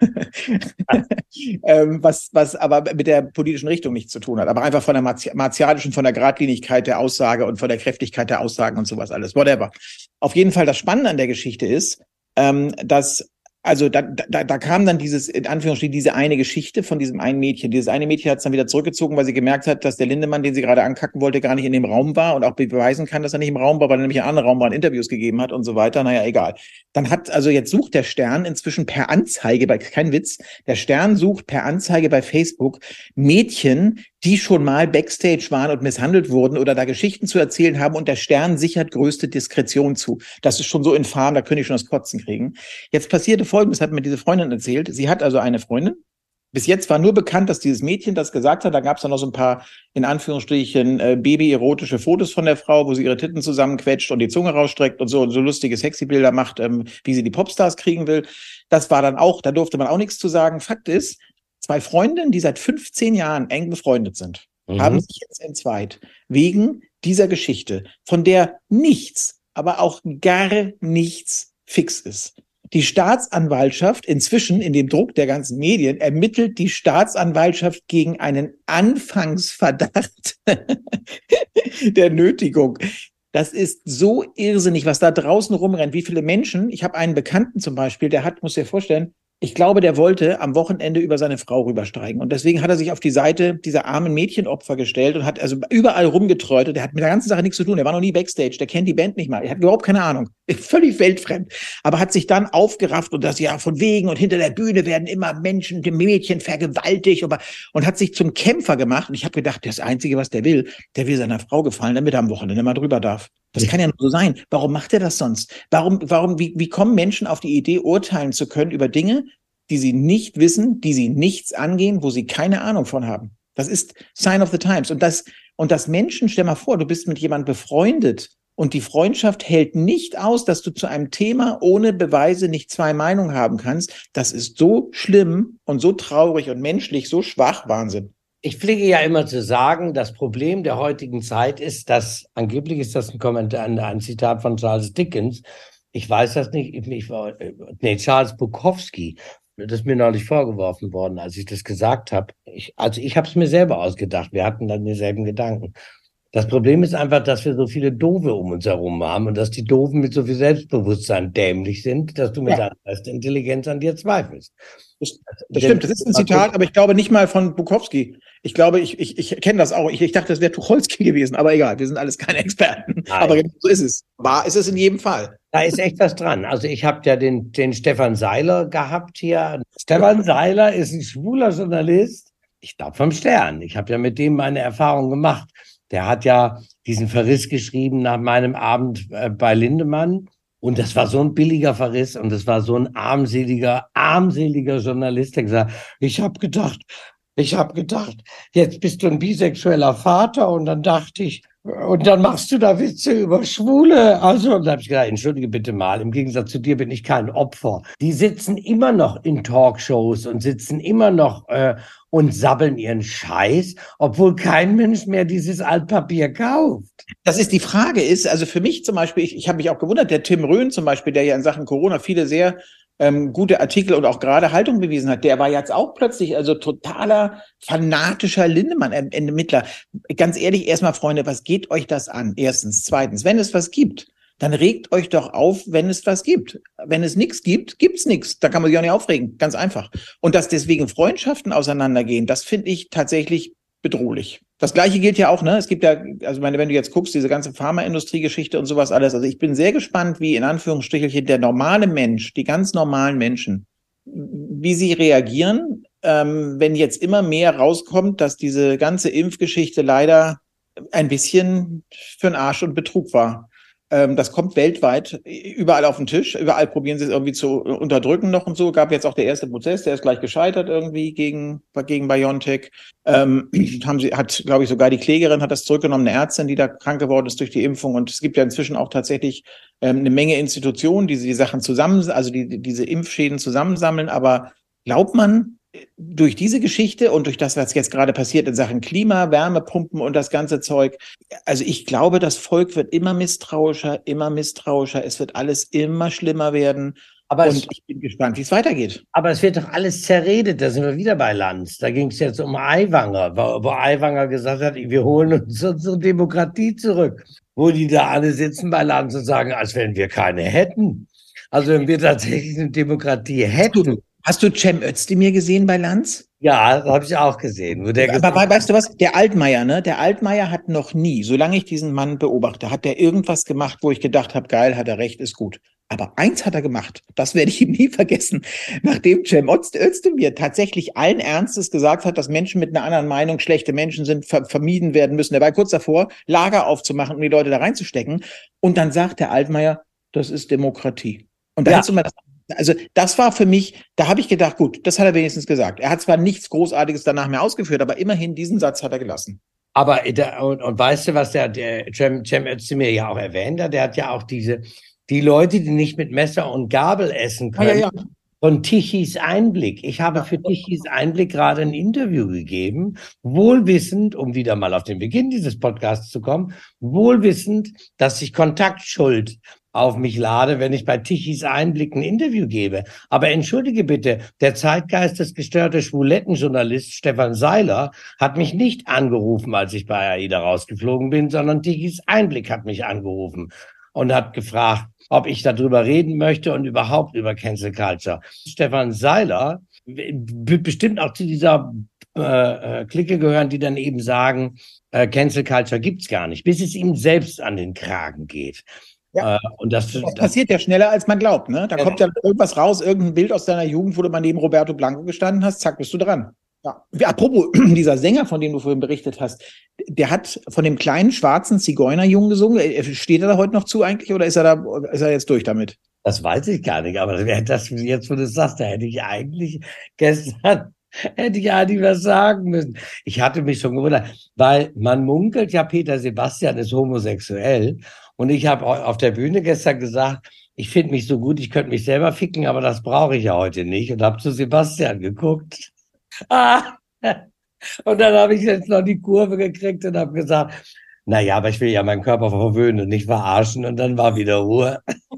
ähm, was, was aber mit der politischen Richtung nichts zu tun hat. Aber einfach von der marti- martialischen, von der Geradlinigkeit der Aussage und von der Kräftigkeit der Aussagen und sowas alles. Whatever. Auf jeden Fall das Spannende an der Geschichte ist, ähm, dass Also da, da, da kam dann dieses, in Anführungsstrichen, diese eine Geschichte von diesem einen Mädchen. Dieses eine Mädchen hat es dann wieder zurückgezogen, weil sie gemerkt hat, dass der Lindemann, den sie gerade ankacken wollte, gar nicht in dem Raum war und auch beweisen kann, dass er nicht im Raum war, weil er nämlich in einem anderen Raum war und Interviews gegeben hat und so weiter. Naja, egal. Dann hat, also jetzt sucht der Stern inzwischen per Anzeige, bei, kein Witz, der Stern sucht per Anzeige bei Facebook Mädchen, die schon mal Backstage waren und misshandelt wurden oder da Geschichten zu erzählen haben, und der Stern sichert größte Diskretion zu. Das ist schon so infam, da könnte ich schon das Kotzen kriegen. Jetzt passierte Folgendes, hat mir diese Freundin erzählt. Sie hat also eine Freundin. Bis jetzt war nur bekannt, dass dieses Mädchen das gesagt hat. Da gab es dann noch so ein paar, in Anführungsstrichen, äh, baby-erotische Fotos von der Frau, wo sie ihre Titten zusammenquetscht und die Zunge rausstreckt und so, so lustige Sexy-Bilder macht, ähm, wie sie die Popstars kriegen will. Das war dann auch, da durfte man auch nichts zu sagen. Fakt ist, zwei Freundinnen, die seit fünfzehn Jahren eng befreundet sind, mhm. haben sich jetzt entzweit wegen dieser Geschichte, von der nichts, aber auch gar nichts fix ist. Die Staatsanwaltschaft, inzwischen in dem Druck der ganzen Medien, ermittelt die Staatsanwaltschaft gegen einen Anfangsverdacht der Nötigung. Das ist so irrsinnig, was da draußen rumrennt. Wie viele Menschen, ich habe einen Bekannten zum Beispiel, der hat, muss dir vorstellen, ich glaube, der wollte am Wochenende über seine Frau rübersteigen. Und deswegen hat er sich auf die Seite dieser armen Mädchenopfer gestellt und hat also überall rumgetreutet. Der hat mit der ganzen Sache nichts zu tun. Der war noch nie Backstage. Der kennt die Band nicht mal. Er hat überhaupt keine Ahnung. Völlig weltfremd. Aber hat sich dann aufgerafft und das ja von wegen und hinter der Bühne werden immer Menschen, die Mädchen vergewaltigt und, und hat sich zum Kämpfer gemacht. Und ich habe gedacht, das Einzige, was der will, der will seiner Frau gefallen, damit er am Wochenende mal drüber darf. Das kann ja nur so sein. Warum macht er das sonst? Warum, warum, wie, wie kommen Menschen auf die Idee, urteilen zu können über Dinge, die sie nicht wissen, die sie nichts angehen, wo sie keine Ahnung von haben? Das ist Sign of the Times. Und das, und das Menschen, stell mal vor, du bist mit jemandem befreundet und die Freundschaft hält nicht aus, dass du zu einem Thema ohne Beweise nicht zwei Meinungen haben kannst. Das ist so schlimm und so traurig und menschlich, so schwach. Wahnsinn. Ich pflege ja immer zu sagen, das Problem der heutigen Zeit ist, dass, angeblich ist das ein Kommentar, ein Zitat von Charles Dickens, ich weiß das nicht, ich war, nee, Charles Bukowski, das ist mir neulich vorgeworfen worden, als ich das gesagt habe. Ich, also ich habe es mir selber ausgedacht, wir hatten dann dieselben Gedanken. Das Problem ist einfach, dass wir so viele Doofe um uns herum haben und dass die Doofen mit so viel Selbstbewusstsein dämlich sind, dass du mit ja. deiner Intelligenz an dir zweifelst. Das, das stimmt, das ist ein Zitat, aber ich glaube nicht mal von Bukowski. Ich glaube, ich, ich, ich kenne das auch. Ich, ich dachte, das wäre Tucholsky gewesen, aber egal, wir sind alles keine Experten. Nein. Aber so ist es. Wahr ist es in jedem Fall. Da ist echt was dran. Also ich habe ja den, den Stefan Seiler gehabt hier. Stefan Seiler ist ein schwuler Journalist, ich glaube vom Stern. Ich habe ja mit dem meine Erfahrung gemacht. Der hat ja diesen Verriss geschrieben nach meinem Abend äh, bei Lindemann. Und das war so ein billiger Verriss und das war so ein armseliger, armseliger Journalist, der gesagt, ich habe gedacht, ich habe gedacht, jetzt bist du ein bisexueller Vater und dann dachte ich, und dann machst du da Witze über Schwule. Also, und da habe ich gesagt, entschuldige bitte mal, im Gegensatz zu dir bin ich kein Opfer. Die sitzen immer noch in Talkshows und sitzen immer noch äh, und sabbeln ihren Scheiß, obwohl kein Mensch mehr dieses Altpapier kauft. Das ist die Frage ist, also für mich zum Beispiel, ich, ich habe mich auch gewundert, der Tim Röhn zum Beispiel, der ja in Sachen Corona viele sehr ähm, gute Artikel und auch gerade Haltung bewiesen hat, der war jetzt auch plötzlich also totaler fanatischer Lindemann-Ermittler. Ganz ehrlich, erstmal, Freunde, was geht euch das an? Erstens. Zweitens, wenn es was gibt, dann regt euch doch auf, wenn es was gibt. Wenn es nichts gibt, gibt's nichts. Da kann man sich auch nicht aufregen. Ganz einfach. Und dass deswegen Freundschaften auseinandergehen, das finde ich tatsächlich bedrohlich. Das Gleiche gilt ja auch, ne? Es gibt ja, also meine, wenn du jetzt guckst, diese ganze Pharmaindustrie-Geschichte und sowas alles. Also ich bin sehr gespannt, wie in Anführungsstrichelchen der normale Mensch, die ganz normalen Menschen, wie sie reagieren, ähm, wenn jetzt immer mehr rauskommt, dass diese ganze Impfgeschichte leider ein bisschen für den Arsch und Betrug war. Ähm, das kommt weltweit überall auf den Tisch. Überall probieren sie es irgendwie zu unterdrücken noch und so. Gab jetzt auch der erste Prozess, der ist gleich gescheitert irgendwie gegen, gegen BioNTech. Ähm, haben sie, hat, glaube ich, sogar die Klägerin hat das zurückgenommen, eine Ärztin, die da krank geworden ist durch die Impfung. Und es gibt ja inzwischen auch tatsächlich ähm, eine Menge Institutionen, die die Sachen zusammen, also die, die diese Impfschäden zusammensammeln. Aber glaubt man, durch diese Geschichte und durch das, was jetzt gerade passiert in Sachen Klima, Wärmepumpen und das ganze Zeug, also ich glaube, das Volk wird immer misstrauischer, immer misstrauischer. Es wird alles immer schlimmer werden. Aber und es, ich bin gespannt, wie es weitergeht. aber es wird doch alles zerredet. Da sind wir wieder bei Lanz. Da ging es jetzt um Aiwanger, wo, wo Aiwanger gesagt hat, wir holen uns unsere Demokratie zurück. Wo die da alle sitzen bei Lanz und sagen, als wenn wir keine hätten. Also wenn wir tatsächlich eine Demokratie hätten. Hast du Cem Özdemir gesehen bei Lanz? Ja, das habe ich auch gesehen. Wo der Aber gesagt, weißt du was? Der Altmaier, ne? Der Altmaier hat noch nie, solange ich diesen Mann beobachte, hat der irgendwas gemacht, wo ich gedacht habe, geil, hat er recht, ist gut. Aber eins hat er gemacht, das werde ich ihm nie vergessen. Nachdem Cem Özdemir tatsächlich allen Ernstes gesagt hat, dass Menschen mit einer anderen Meinung schlechte Menschen sind, ver- vermieden werden müssen. Er war kurz davor, Lager aufzumachen, um die Leute da reinzustecken. Und dann sagt der Altmaier, das ist Demokratie. Und da Ja. hättest du mal das Also das war für mich, da habe ich gedacht, gut, das hat er wenigstens gesagt. Er hat zwar nichts Großartiges danach mehr ausgeführt, aber immerhin diesen Satz hat er gelassen. Aber der, und, und weißt du, was der, der Cem, Cem Özdemir ja auch erwähnt hat? Der hat ja auch diese, die Leute, die nicht mit Messer und Gabel essen können, Ja, ja, ja. von Tichys Einblick. Ich habe für Tichys Einblick gerade ein Interview gegeben, wohlwissend, um wieder mal auf den Beginn dieses Podcasts zu kommen, wohlwissend, dass ich Kontaktschuld auf mich lade, wenn ich bei Tichys Einblick ein Interview gebe. Aber entschuldige bitte, der zeitgeistesgestörte Schwulettenjournalist Stefan Seiler hat mich nicht angerufen, als ich bei AIDA rausgeflogen bin, sondern Tichys Einblick hat mich angerufen und hat gefragt, ob ich darüber reden möchte und überhaupt über Cancel Culture. Stefan Seiler wird bestimmt auch zu dieser äh, Clique gehören, die dann eben sagen, äh, Cancel Culture gibt's gar nicht, bis es ihm selbst an den Kragen geht. Ja. Äh, und das, Das das passiert ja schneller, als man glaubt. Ne? Da Ja. kommt ja irgendwas raus, irgendein Bild aus deiner Jugend, wo du mal neben Roberto Blanco gestanden hast, zack, bist du dran. Ja. Apropos, dieser Sänger, von dem du vorhin berichtet hast, der hat von dem kleinen schwarzen Zigeunerjungen gesungen. Steht er da heute noch zu eigentlich oder ist er da, ist er jetzt durch damit? Das weiß ich gar nicht, aber das, jetzt, wo du es sagst, da hätte ich eigentlich gestern, hätte ich eigentlich was sagen müssen. Ich hatte mich schon gewundert, weil man munkelt ja, Peter Sebastian ist homosexuell und ich habe auf der Bühne gestern gesagt, ich finde mich so gut, ich könnte mich selber ficken, aber das brauche ich ja heute nicht und habe zu Sebastian geguckt. Ah, und dann habe ich jetzt noch die Kurve gekriegt und habe gesagt, naja, aber ich will ja meinen Körper verwöhnen und nicht verarschen und dann war wieder Ruhe.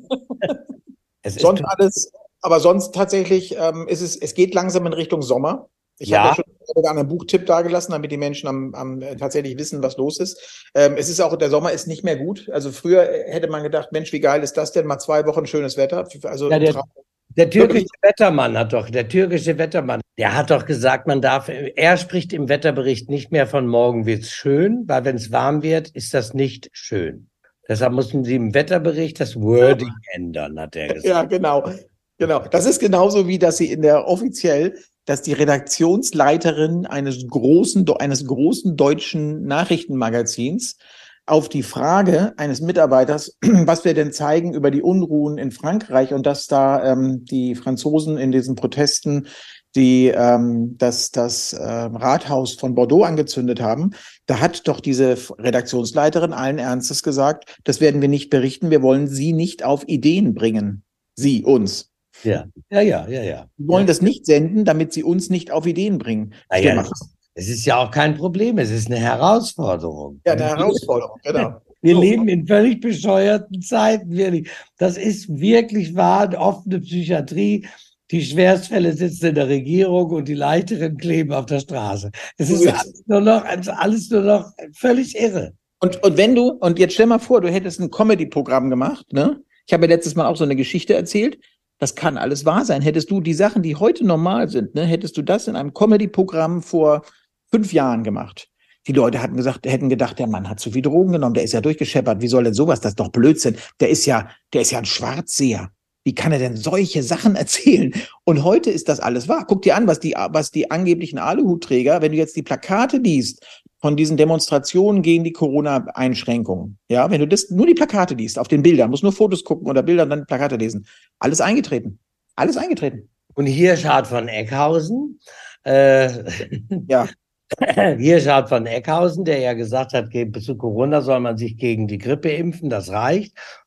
Es sonst ist alles, aber sonst tatsächlich ähm, ist es, es geht langsam in Richtung Sommer. Ich ja. habe ja schon einen Buchtipp dagelassen, damit die Menschen am, am tatsächlich wissen, was los ist. Ähm, es ist auch, der Sommer ist nicht mehr gut. Also früher hätte man gedacht, Mensch, wie geil ist das denn? Mal zwei Wochen schönes Wetter. Also ja, der, der türkische Wettermann hat doch, der türkische Wettermann, der hat doch gesagt, man darf, er spricht im Wetterbericht nicht mehr von morgen wird's schön, weil wenn es warm wird, ist das nicht schön. Deshalb mussten sie im Wetterbericht das Wording ändern, hat er gesagt. Ja, genau. Genau. Das ist genauso wie, dass sie in der offiziell, dass die Redaktionsleiterin eines großen, eines großen deutschen Nachrichtenmagazins auf die Frage eines Mitarbeiters, was wir denn zeigen über die Unruhen in Frankreich und dass da ähm, die Franzosen in diesen Protesten die ähm, das, das äh, Rathaus von Bordeaux angezündet haben, da hat doch diese Redaktionsleiterin allen Ernstes gesagt, das werden wir nicht berichten, wir wollen Sie nicht auf Ideen bringen. Sie, uns. Ja, ja, ja, ja, ja. Wir wollen ja. das nicht senden, damit Sie uns nicht auf Ideen bringen. Ja, ja, es ist ja auch kein Problem, es ist eine Herausforderung. Ja, eine Herausforderung, genau. Wir so. leben in völlig bescheuerten Zeiten, wirklich. Das ist wirklich wahr, eine offene Psychiatrie. Die Schwerstfälle sitzen in der Regierung und die Leichteren kleben auf der Straße. Es ist alles nur noch, alles nur noch völlig irre. Und, und wenn du, und jetzt stell mal vor, du hättest ein Comedy-Programm gemacht, ne? Ich habe ja letztes Mal auch so eine Geschichte erzählt. Das kann alles wahr sein. Hättest du die Sachen, die heute normal sind, ne, hättest du das in einem Comedy-Programm vor fünf Jahren gemacht. Die Leute hatten gesagt, hätten gedacht, der Mann hat zu viel Drogen genommen, der ist ja durchgescheppert. Wie soll denn sowas? Das ist doch Blödsinn. Der ist ja, der ist ja ein Schwarzseher. Wie kann er denn solche Sachen erzählen? Und heute ist das alles wahr. Guck dir an, was die, was die angeblichen Aluhutträger, wenn du jetzt die Plakate liest von diesen Demonstrationen gegen die Corona-Einschränkungen, ja, wenn du das, nur die Plakate liest, auf den Bildern, musst nur Fotos gucken oder Bilder und dann Plakate lesen. Alles eingetreten. Alles eingetreten. Und Hirschhard von Eckhausen, äh, ja. Hirschhard von Eckhausen, der ja gesagt hat, zu Corona soll man sich gegen die Grippe impfen, das reicht.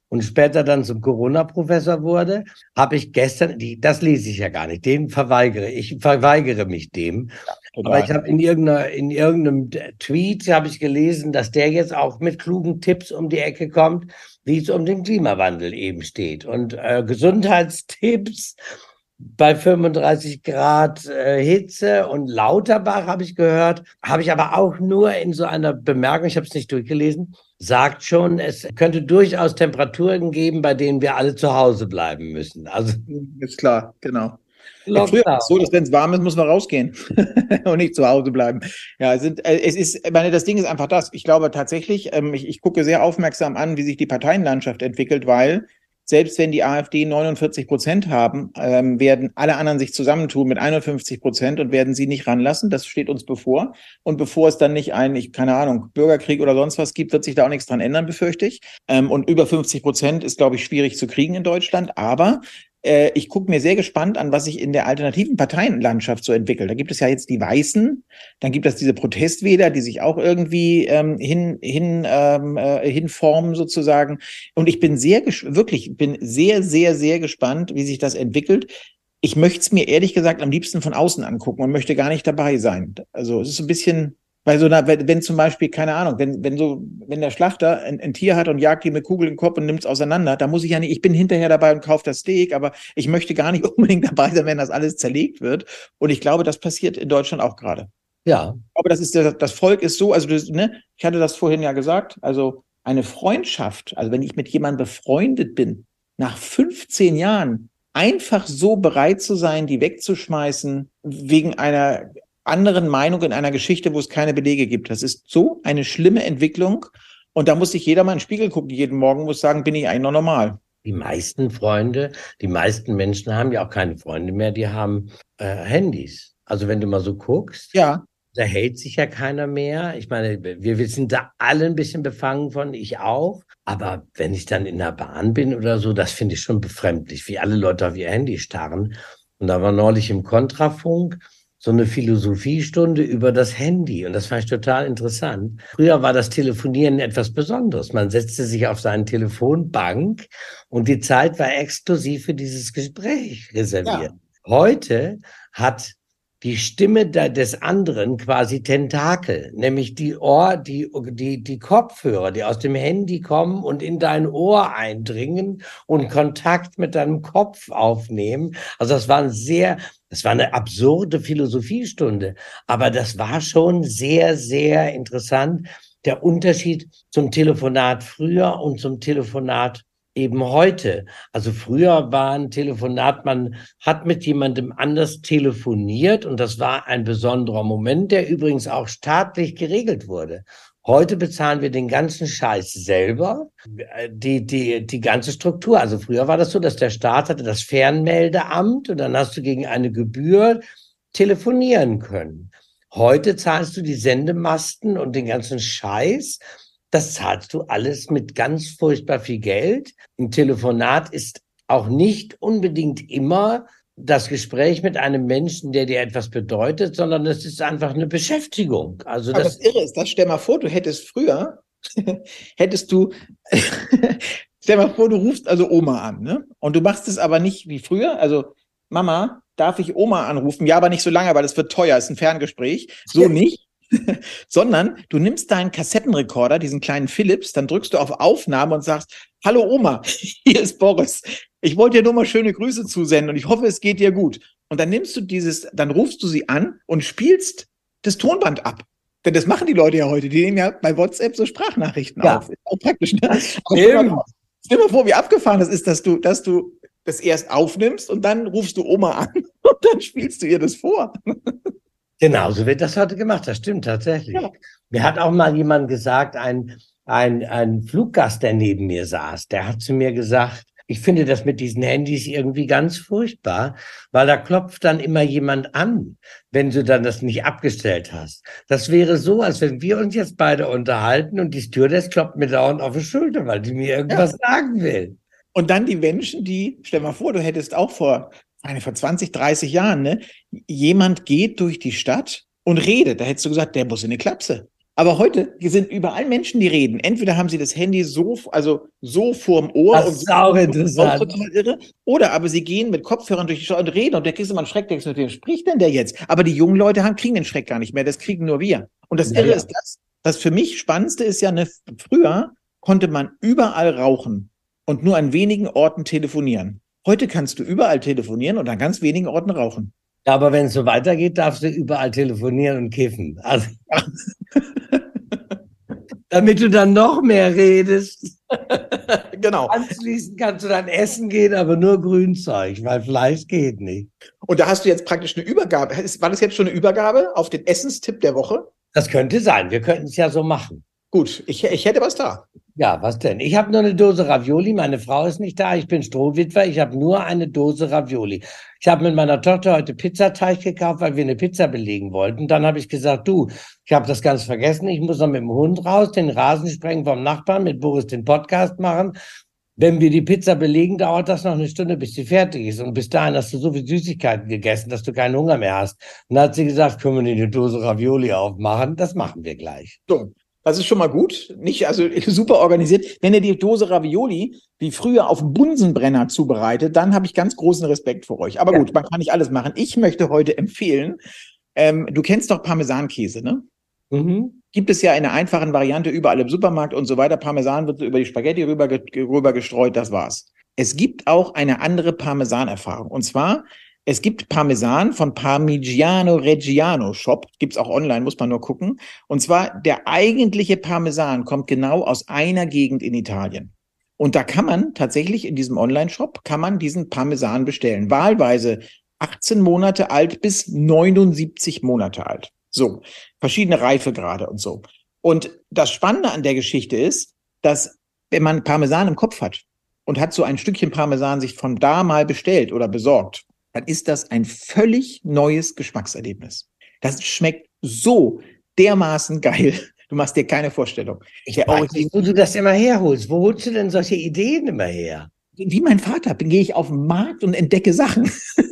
und später dann zum Corona-Professor wurde, habe ich gestern, die, das lese ich ja gar nicht, den verweigere ich, verweigere mich dem. Total. Aber ich habe in irgendeiner, in irgendeinem Tweet habe ich gelesen, dass der jetzt auch mit klugen Tipps um die Ecke kommt, wie es um den Klimawandel eben steht. Und äh, Gesundheitstipps bei fünfunddreißig Grad äh, Hitze und Lauterbach habe ich gehört, habe ich aber auch nur in so einer Bemerkung, ich habe es nicht durchgelesen, sagt schon, es könnte durchaus Temperaturen geben, bei denen wir alle zu Hause bleiben müssen. Also ist klar, genau. Ja, früher war es so, dass wenn es warm ist, muss man rausgehen und nicht zu Hause bleiben. Ja, es, sind, äh, es ist, ich meine, das Ding ist einfach das. Ich glaube tatsächlich, ähm, ich, ich gucke sehr aufmerksam an, wie sich die Parteienlandschaft entwickelt, weil selbst wenn die AfD neunundvierzig Prozent haben, ähm, werden alle anderen sich zusammentun mit einundfünfzig Prozent und werden sie nicht ranlassen. Das steht uns bevor. Und bevor es dann nicht einen, ich, keine Ahnung, Bürgerkrieg oder sonst was gibt, wird sich da auch nichts dran ändern, befürchte ich. Ähm, und über fünfzig Prozent ist, glaube ich, schwierig zu kriegen in Deutschland. Aber äh, ich gucke mir sehr gespannt an, was sich in der alternativen Parteienlandschaft so entwickelt. Da gibt es ja jetzt die Weißen, dann gibt es diese Protestwähler, die sich auch irgendwie ähm, hin, hin, ähm, äh, hinformen sozusagen. Und ich bin sehr, wirklich, bin sehr, sehr, sehr gespannt, wie sich das entwickelt. Ich möchte es mir ehrlich gesagt am liebsten von außen angucken und möchte gar nicht dabei sein. Also es ist ein bisschen, weil so, einer, wenn, wenn zum Beispiel, keine Ahnung, wenn, wenn so, wenn der Schlachter ein, ein Tier hat und jagt ihm eine Kugel in den Kopf und nimmt es auseinander, da muss ich ja nicht, ich bin hinterher dabei und kaufe das Steak, aber ich möchte gar nicht unbedingt dabei sein, wenn das alles zerlegt wird. Und ich glaube, das passiert in Deutschland auch gerade. Ja. Aber das ist der, das Volk ist so, also das, ne, ich hatte das vorhin ja gesagt, also eine Freundschaft, also wenn ich mit jemandem befreundet bin, nach fünfzehn Jahren einfach so bereit zu sein, die wegzuschmeißen, wegen einer anderen Meinung in einer Geschichte, wo es keine Belege gibt. Das ist so eine schlimme Entwicklung. Und da muss sich jeder mal in den Spiegel gucken jeden Morgen, muss sagen, bin ich eigentlich noch normal. Die meisten Freunde, die meisten Menschen haben ja auch keine Freunde mehr, die haben äh, Handys. Also wenn du mal so guckst, ja. Da hält sich ja keiner mehr. Ich meine, wir, wir sind da alle ein bisschen befangen von, ich auch. Aber wenn ich dann in der Bahn bin oder so, das finde ich schon befremdlich, wie alle Leute auf ihr Handy starren. Und da war neulich im Kontrafunk so eine Philosophiestunde über das Handy. Und das fand ich total interessant. Früher war das Telefonieren etwas Besonderes. Man setzte sich auf seine Telefonbank und die Zeit war exklusiv für dieses Gespräch reserviert. Ja. Heute hat die Stimme des anderen quasi Tentakel, nämlich die Ohr, die, die, die Kopfhörer, die aus dem Handy kommen und in dein Ohr eindringen und Kontakt mit deinem Kopf aufnehmen. Also das war ein sehr, das war eine absurde Philosophiestunde, aber das war schon sehr, sehr interessant. Der Unterschied zum Telefonat früher und zum Telefonat eben heute. Also früher war ein Telefonat, man hat mit jemandem anders telefoniert und das war ein besonderer Moment, der übrigens auch staatlich geregelt wurde. Heute bezahlen wir den ganzen Scheiß selber, die, die, die ganze Struktur. Also früher war das so, dass der Staat hatte das Fernmeldeamt und dann hast du gegen eine Gebühr telefonieren können. Heute zahlst du die Sendemasten und den ganzen Scheiß. Das zahlst du alles mit ganz furchtbar viel Geld. Ein Telefonat ist auch nicht unbedingt immer das Gespräch mit einem Menschen, der dir etwas bedeutet, sondern es ist einfach eine Beschäftigung. Also aber das, das Irre ist, das stell mal vor, du hättest früher, hättest du, stell mal vor, du rufst also Oma an, ne? Und du machst es aber nicht wie früher, also Mama, darf ich Oma anrufen? Ja, aber nicht so lange, weil das wird teuer, ist ein Ferngespräch. So nicht. Sondern du nimmst deinen Kassettenrekorder, diesen kleinen Philips, dann drückst du auf Aufnahme und sagst, hallo Oma, hier ist Boris. Ich wollte dir nur mal schöne Grüße zusenden und ich hoffe, es geht dir gut. Und dann nimmst du dieses, dann rufst du sie an und spielst das Tonband ab. Denn das machen die Leute ja heute. Die nehmen ja bei WhatsApp so Sprachnachrichten ja. auf. Ist auch praktisch. Ne? Aber stell mal, stell mal vor, wie abgefahren das ist, dass du, dass du das erst aufnimmst und dann rufst du Oma an und dann spielst du ihr das vor. Genau, so wird das heute gemacht, das stimmt tatsächlich. Ja. Mir hat auch mal jemand gesagt, ein, ein, ein Fluggast, der neben mir saß, der hat zu mir gesagt, ich finde das mit diesen Handys irgendwie ganz furchtbar, weil da klopft dann immer jemand an, wenn du dann das nicht abgestellt hast. Das wäre so, als wenn wir uns jetzt beide unterhalten und die Stewardess klopft mir dauernd auf die Schulter, weil die mir irgendwas ja. sagen will. Und dann die Menschen, die, stell mal vor, du hättest auch vor vor zwanzig, dreißig Jahren, ne? Jemand geht durch die Stadt und redet. Da hättest du gesagt, der muss in eine Klapse. Aber heute sind überall Menschen, die reden. Entweder haben sie das Handy so, also so vorm Ohr Das und ist auch interessant. total irre, oder aber sie gehen mit Kopfhörern durch die Stadt und reden und der kriegst du mal einen Schreck, denkst du, wem spricht denn der jetzt? Aber die jungen Leute haben, kriegen den Schreck gar nicht mehr, das kriegen nur wir. Und das Ja, Irre ja. ist das, das für mich Spannendste ist ja, ne, früher konnte man überall rauchen und nur an wenigen Orten telefonieren. Heute kannst du überall telefonieren und an ganz wenigen Orten rauchen. Aber wenn es so weitergeht, darfst du überall telefonieren und kiffen. Also, damit du dann noch mehr redest. Genau. Anschließend kannst du dann essen gehen, aber nur Grünzeug, weil Fleisch geht nicht. Und da hast du jetzt praktisch eine Übergabe. War das jetzt schon eine Übergabe auf den Essenstipp der Woche? Das könnte sein. Wir könnten es ja so machen. Gut, ich, ich hätte was da. Ja, was denn? Ich habe nur eine Dose Ravioli. Meine Frau ist nicht da. Ich bin Strohwitwer. Ich habe nur eine Dose Ravioli. Ich habe mit meiner Tochter heute Pizzateig gekauft, weil wir eine Pizza belegen wollten. Dann habe ich gesagt, du, ich habe das ganz vergessen. Ich muss noch mit dem Hund raus, den Rasen sprengen vom Nachbarn, mit Boris den Podcast machen. Wenn wir die Pizza belegen, dauert das noch eine Stunde, bis sie fertig ist. Und bis dahin hast du so viel Süßigkeiten gegessen, dass du keinen Hunger mehr hast. Und dann hat sie gesagt, können wir nicht eine Dose Ravioli aufmachen? Das machen wir gleich. So. Das ist schon mal gut. Nicht, also super organisiert. Wenn ihr die Dose Ravioli wie früher auf Bunsenbrenner zubereitet, dann habe ich ganz großen Respekt vor euch. Aber ja. Gut, man kann nicht alles machen. Ich möchte heute empfehlen, ähm, du kennst doch Parmesankäse, ne? Mhm. Gibt es ja in einer einfachen Variante überall im Supermarkt und so weiter. Parmesan wird über die Spaghetti rüber, rüber gestreut, das war's. Es gibt auch eine andere Parmesanerfahrung. Und zwar, es gibt Parmesan von Parmigiano Reggiano Shop, gibt's auch online, muss man nur gucken. Und zwar, der eigentliche Parmesan kommt genau aus einer Gegend in Italien. Und da kann man tatsächlich in diesem Online-Shop, kann man diesen Parmesan bestellen. Wahlweise achtzehn Monate alt bis neunundsiebzig Monate alt. So, verschiedene Reifegrade und so. Und das Spannende an der Geschichte ist, dass wenn man Parmesan im Kopf hat und hat so ein Stückchen Parmesan sich von da mal bestellt oder besorgt, dann ist das ein völlig neues Geschmackserlebnis. Das schmeckt so dermaßen geil. Du machst dir keine Vorstellung. Ich weiß nicht, wo du das immer herholst. Wo holst du denn solche Ideen immer her? Wie mein Vater gehe ich auf den Markt und entdecke Sachen.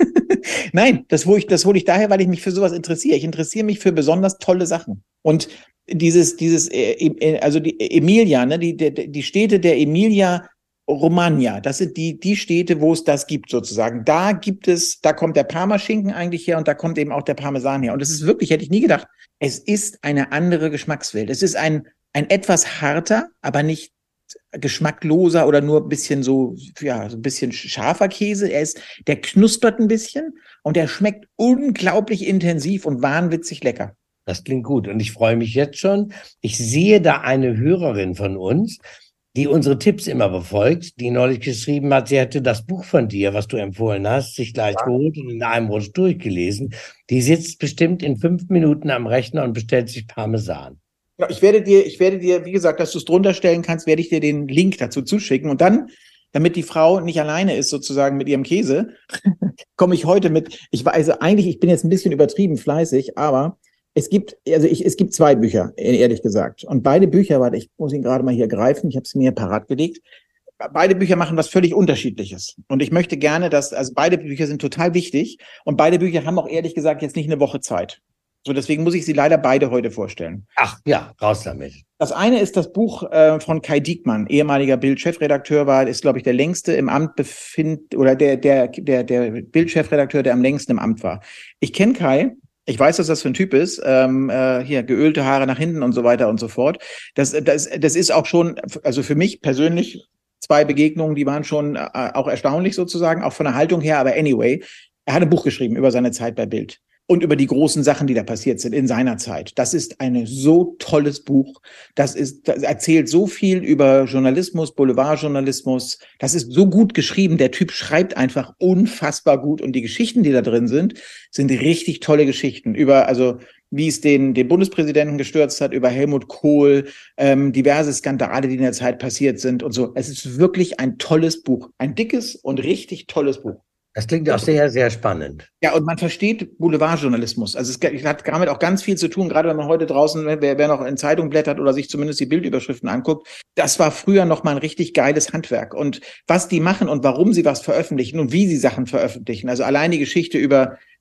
Nein, das hole ich, das hole ich daher, weil ich mich für sowas interessiere. Ich interessiere mich für besonders tolle Sachen. Und dieses, dieses, also die Emilia, ne, die, die, die Städte der Emilia Romagna, das sind die, die Städte, wo es das gibt sozusagen. Da gibt es, da kommt der Parmaschinken eigentlich her und da kommt eben auch der Parmesan her. Und es ist wirklich, hätte ich nie gedacht, es ist eine andere Geschmackswelt. Es ist ein, ein etwas harter, aber nicht geschmackloser oder nur ein bisschen so, ja, so ein bisschen scharfer Käse. Er ist, der knuspert ein bisschen und der schmeckt unglaublich intensiv und wahnwitzig lecker. Das klingt gut und ich freue mich jetzt schon. Ich sehe da eine Hörerin von uns, die unsere Tipps immer befolgt, die neulich geschrieben hat, sie hätte das Buch von dir, was du empfohlen hast, sich gleich ja. geholt und in einem Rutsch durchgelesen. Die sitzt bestimmt in fünf Minuten am Rechner und bestellt sich Parmesan. Ja, ich werde dir, ich werde dir, wie gesagt, dass du es drunter stellen kannst, werde ich dir den Link dazu zuschicken. Und dann, damit die Frau nicht alleine ist sozusagen mit ihrem Käse, komme ich heute mit, ich weiß, also eigentlich, ich bin jetzt ein bisschen übertrieben fleißig, aber es gibt, also ich, es gibt zwei Bücher, ehrlich gesagt. Und beide Bücher, warte, ich muss ihn gerade mal hier greifen, ich habe es mir parat gelegt. Beide Bücher machen was völlig Unterschiedliches. Und ich möchte gerne, dass, also beide Bücher sind total wichtig. Und beide Bücher haben auch ehrlich gesagt jetzt nicht eine Woche Zeit. So, deswegen muss ich sie leider beide heute vorstellen. Ach ja, raus damit. Das eine ist das Buch äh, von Kai Diekmann, ehemaliger Bild-Chefredakteur war, ist, glaube ich, der längste im Amt befindet, oder der, der, der, der Bild-Chefredakteur, der am längsten im Amt war. Ich kenne Kai. Ich weiß, dass das für ein Typ ist. Ähm, äh, hier, geölte Haare nach hinten und so weiter und so fort. Das, das, das ist auch schon, also für mich persönlich, zwei Begegnungen, die waren schon äh, auch erstaunlich sozusagen, auch von der Haltung her. Aber anyway, er hat ein Buch geschrieben über seine Zeit bei Bild und über die großen Sachen, die da passiert sind in seiner Zeit. Das ist ein so tolles Buch. Das ist, das erzählt so viel über Journalismus, Boulevardjournalismus. Das ist so gut geschrieben. Der Typ schreibt einfach unfassbar gut. Und die Geschichten, die da drin sind, sind richtig tolle Geschichten über, also, wie es den, den Bundespräsidenten gestürzt hat, über Helmut Kohl, ähm, diverse Skandale, die in der Zeit passiert sind und so. Es ist wirklich ein tolles Buch. Ein dickes und richtig tolles Buch. Das klingt auch sehr, sehr spannend. Ja, und man versteht Boulevardjournalismus. Also es hat damit auch ganz viel zu tun, gerade wenn man heute draußen, wer, wer noch in Zeitung blättert oder sich zumindest die Bildüberschriften anguckt. Das war früher noch mal ein richtig geiles Handwerk. Und was die machen und warum sie was veröffentlichen und wie sie Sachen veröffentlichen. Also allein die Geschichte über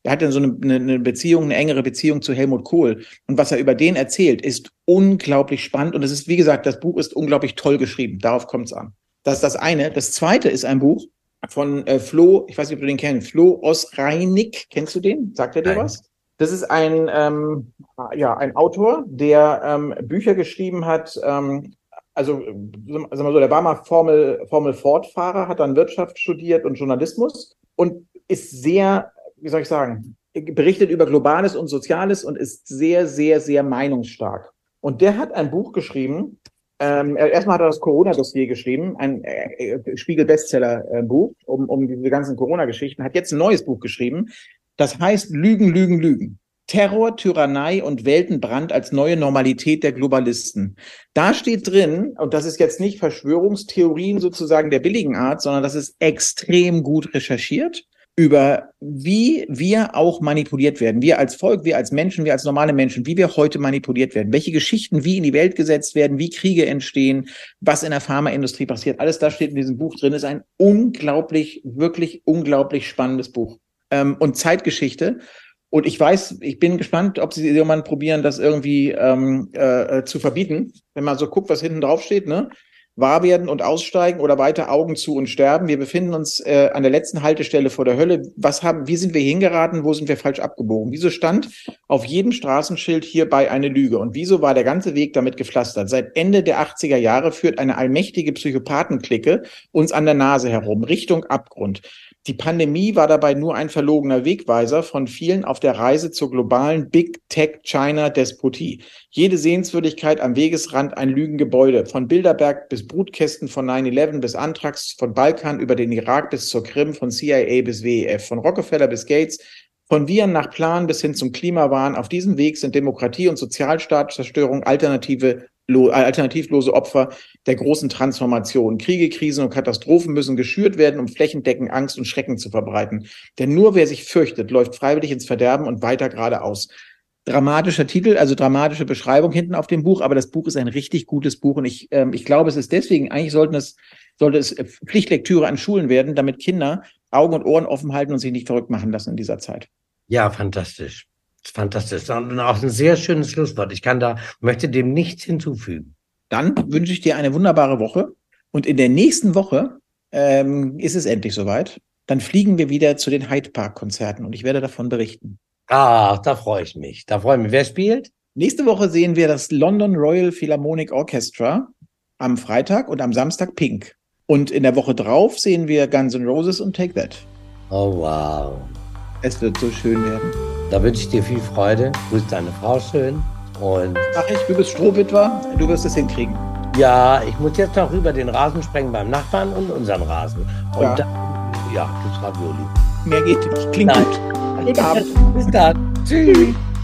Er hat dann so eine, eine Beziehung, eine engere Beziehung zu Helmut Kohl. Und was er über den erzählt, ist unglaublich spannend. Und es ist, wie gesagt, das Buch ist unglaublich toll geschrieben. Darauf kommt es an. Das ist das eine. Das zweite ist ein Buch von äh, Flo, ich weiß nicht, ob du den kennst, Flo Osreinik. Kennst du den? Sagt er dir Nein. was? Das ist ein, ähm, ja, ein Autor, der ähm, Bücher geschrieben hat. Ähm, also, sagen wir so, der war mal Formel, Formel-Ford-Fahrer, hat dann Wirtschaft studiert und Journalismus und ist sehr, wie soll ich sagen, berichtet über Globales und Soziales und ist sehr, sehr, sehr meinungsstark. Und der hat ein Buch geschrieben. Ähm, erstmal hat er das Corona-Dossier geschrieben, ein äh, Spiegel-Bestseller-Buch um, um diese ganzen Corona-Geschichten, hat jetzt ein neues Buch geschrieben, das heißt Lügen, Lügen, Lügen. Terror, Tyrannei und Weltenbrand als neue Normalität der Globalisten. Da steht drin, und das ist jetzt nicht Verschwörungstheorien sozusagen der billigen Art, sondern das ist extrem gut recherchiert, über wie wir auch manipuliert werden. Wir als Volk, wir als Menschen, wir als normale Menschen, wie wir heute manipuliert werden. Welche Geschichten wie in die Welt gesetzt werden, wie Kriege entstehen, was in der Pharmaindustrie passiert. Alles das steht in diesem Buch drin. Ist ein unglaublich, wirklich unglaublich spannendes Buch. Ähm, und Zeitgeschichte. Und ich weiß, ich bin gespannt, ob sie irgendwann probieren, das irgendwie ähm, äh, zu verbieten. Wenn man so guckt, was hinten drauf steht, ne? Wahr werden und aussteigen oder weiter Augen zu und sterben. Wir befinden uns äh, an der letzten Haltestelle vor der Hölle. Was haben, wie sind wir hingeraten? Wo sind wir falsch abgebogen? Wieso stand auf jedem Straßenschild hierbei eine Lüge? Und wieso war der ganze Weg damit gepflastert? Seit Ende der achtziger Jahre führt eine allmächtige Psychopathenklicke uns an der Nase herum, Richtung Abgrund. Die Pandemie war dabei nur ein verlogener Wegweiser von vielen auf der Reise zur globalen Big Tech China Despotie. Jede Sehenswürdigkeit am Wegesrand ein Lügengebäude. Von Bilderberg bis Brutkästen, von nine eleven bis Anthrax, von Balkan über den Irak bis zur Krim, von C I A bis W E F, von Rockefeller bis Gates, von Viren nach Plan bis hin zum Klimawahn. Auf diesem Weg sind Demokratie und Sozialstaatzerstörung alternative alternativlose Opfer der großen Transformation. Kriege, Krisen und Katastrophen müssen geschürt werden, um flächendeckend Angst und Schrecken zu verbreiten. Denn nur wer sich fürchtet, läuft freiwillig ins Verderben und weiter geradeaus. Dramatischer Titel, also dramatische Beschreibung hinten auf dem Buch, aber das Buch ist ein richtig gutes Buch und ich, ähm, ich glaube, es ist deswegen, eigentlich sollten es, sollte es Pflichtlektüre an Schulen werden, damit Kinder Augen und Ohren offen halten und sich nicht verrückt machen lassen in dieser Zeit. Ja, fantastisch. Fantastisch. Und auch ein sehr schönes Schlusswort. Ich kann da, möchte dem nichts hinzufügen. Dann wünsche ich dir eine wunderbare Woche. Und in der nächsten Woche ähm, ist es endlich soweit. Dann fliegen wir wieder zu den Hyde Park Konzerten und ich werde davon berichten. Ah, da freue ich mich. Da freue ich mich. Wer spielt? Nächste Woche sehen wir das London Royal Philharmonic Orchestra am Freitag und am Samstag Pink. Und in der Woche drauf sehen wir Guns N' Roses und Take That. Oh, wow. Es wird so schön werden. Da wünsche ich dir viel Freude. Grüß deine Frau schön. Und ach, ich, du bist Strohwitwer, du wirst es hinkriegen. Ja, ich muss jetzt noch über den Rasen sprengen beim Nachbarn und unseren Rasen. Und ja, dann, ja, gibt's Ravioli. Mehr geht nicht. Klingt Nein. gut. Guten Abend. Bis dann. Tschüss.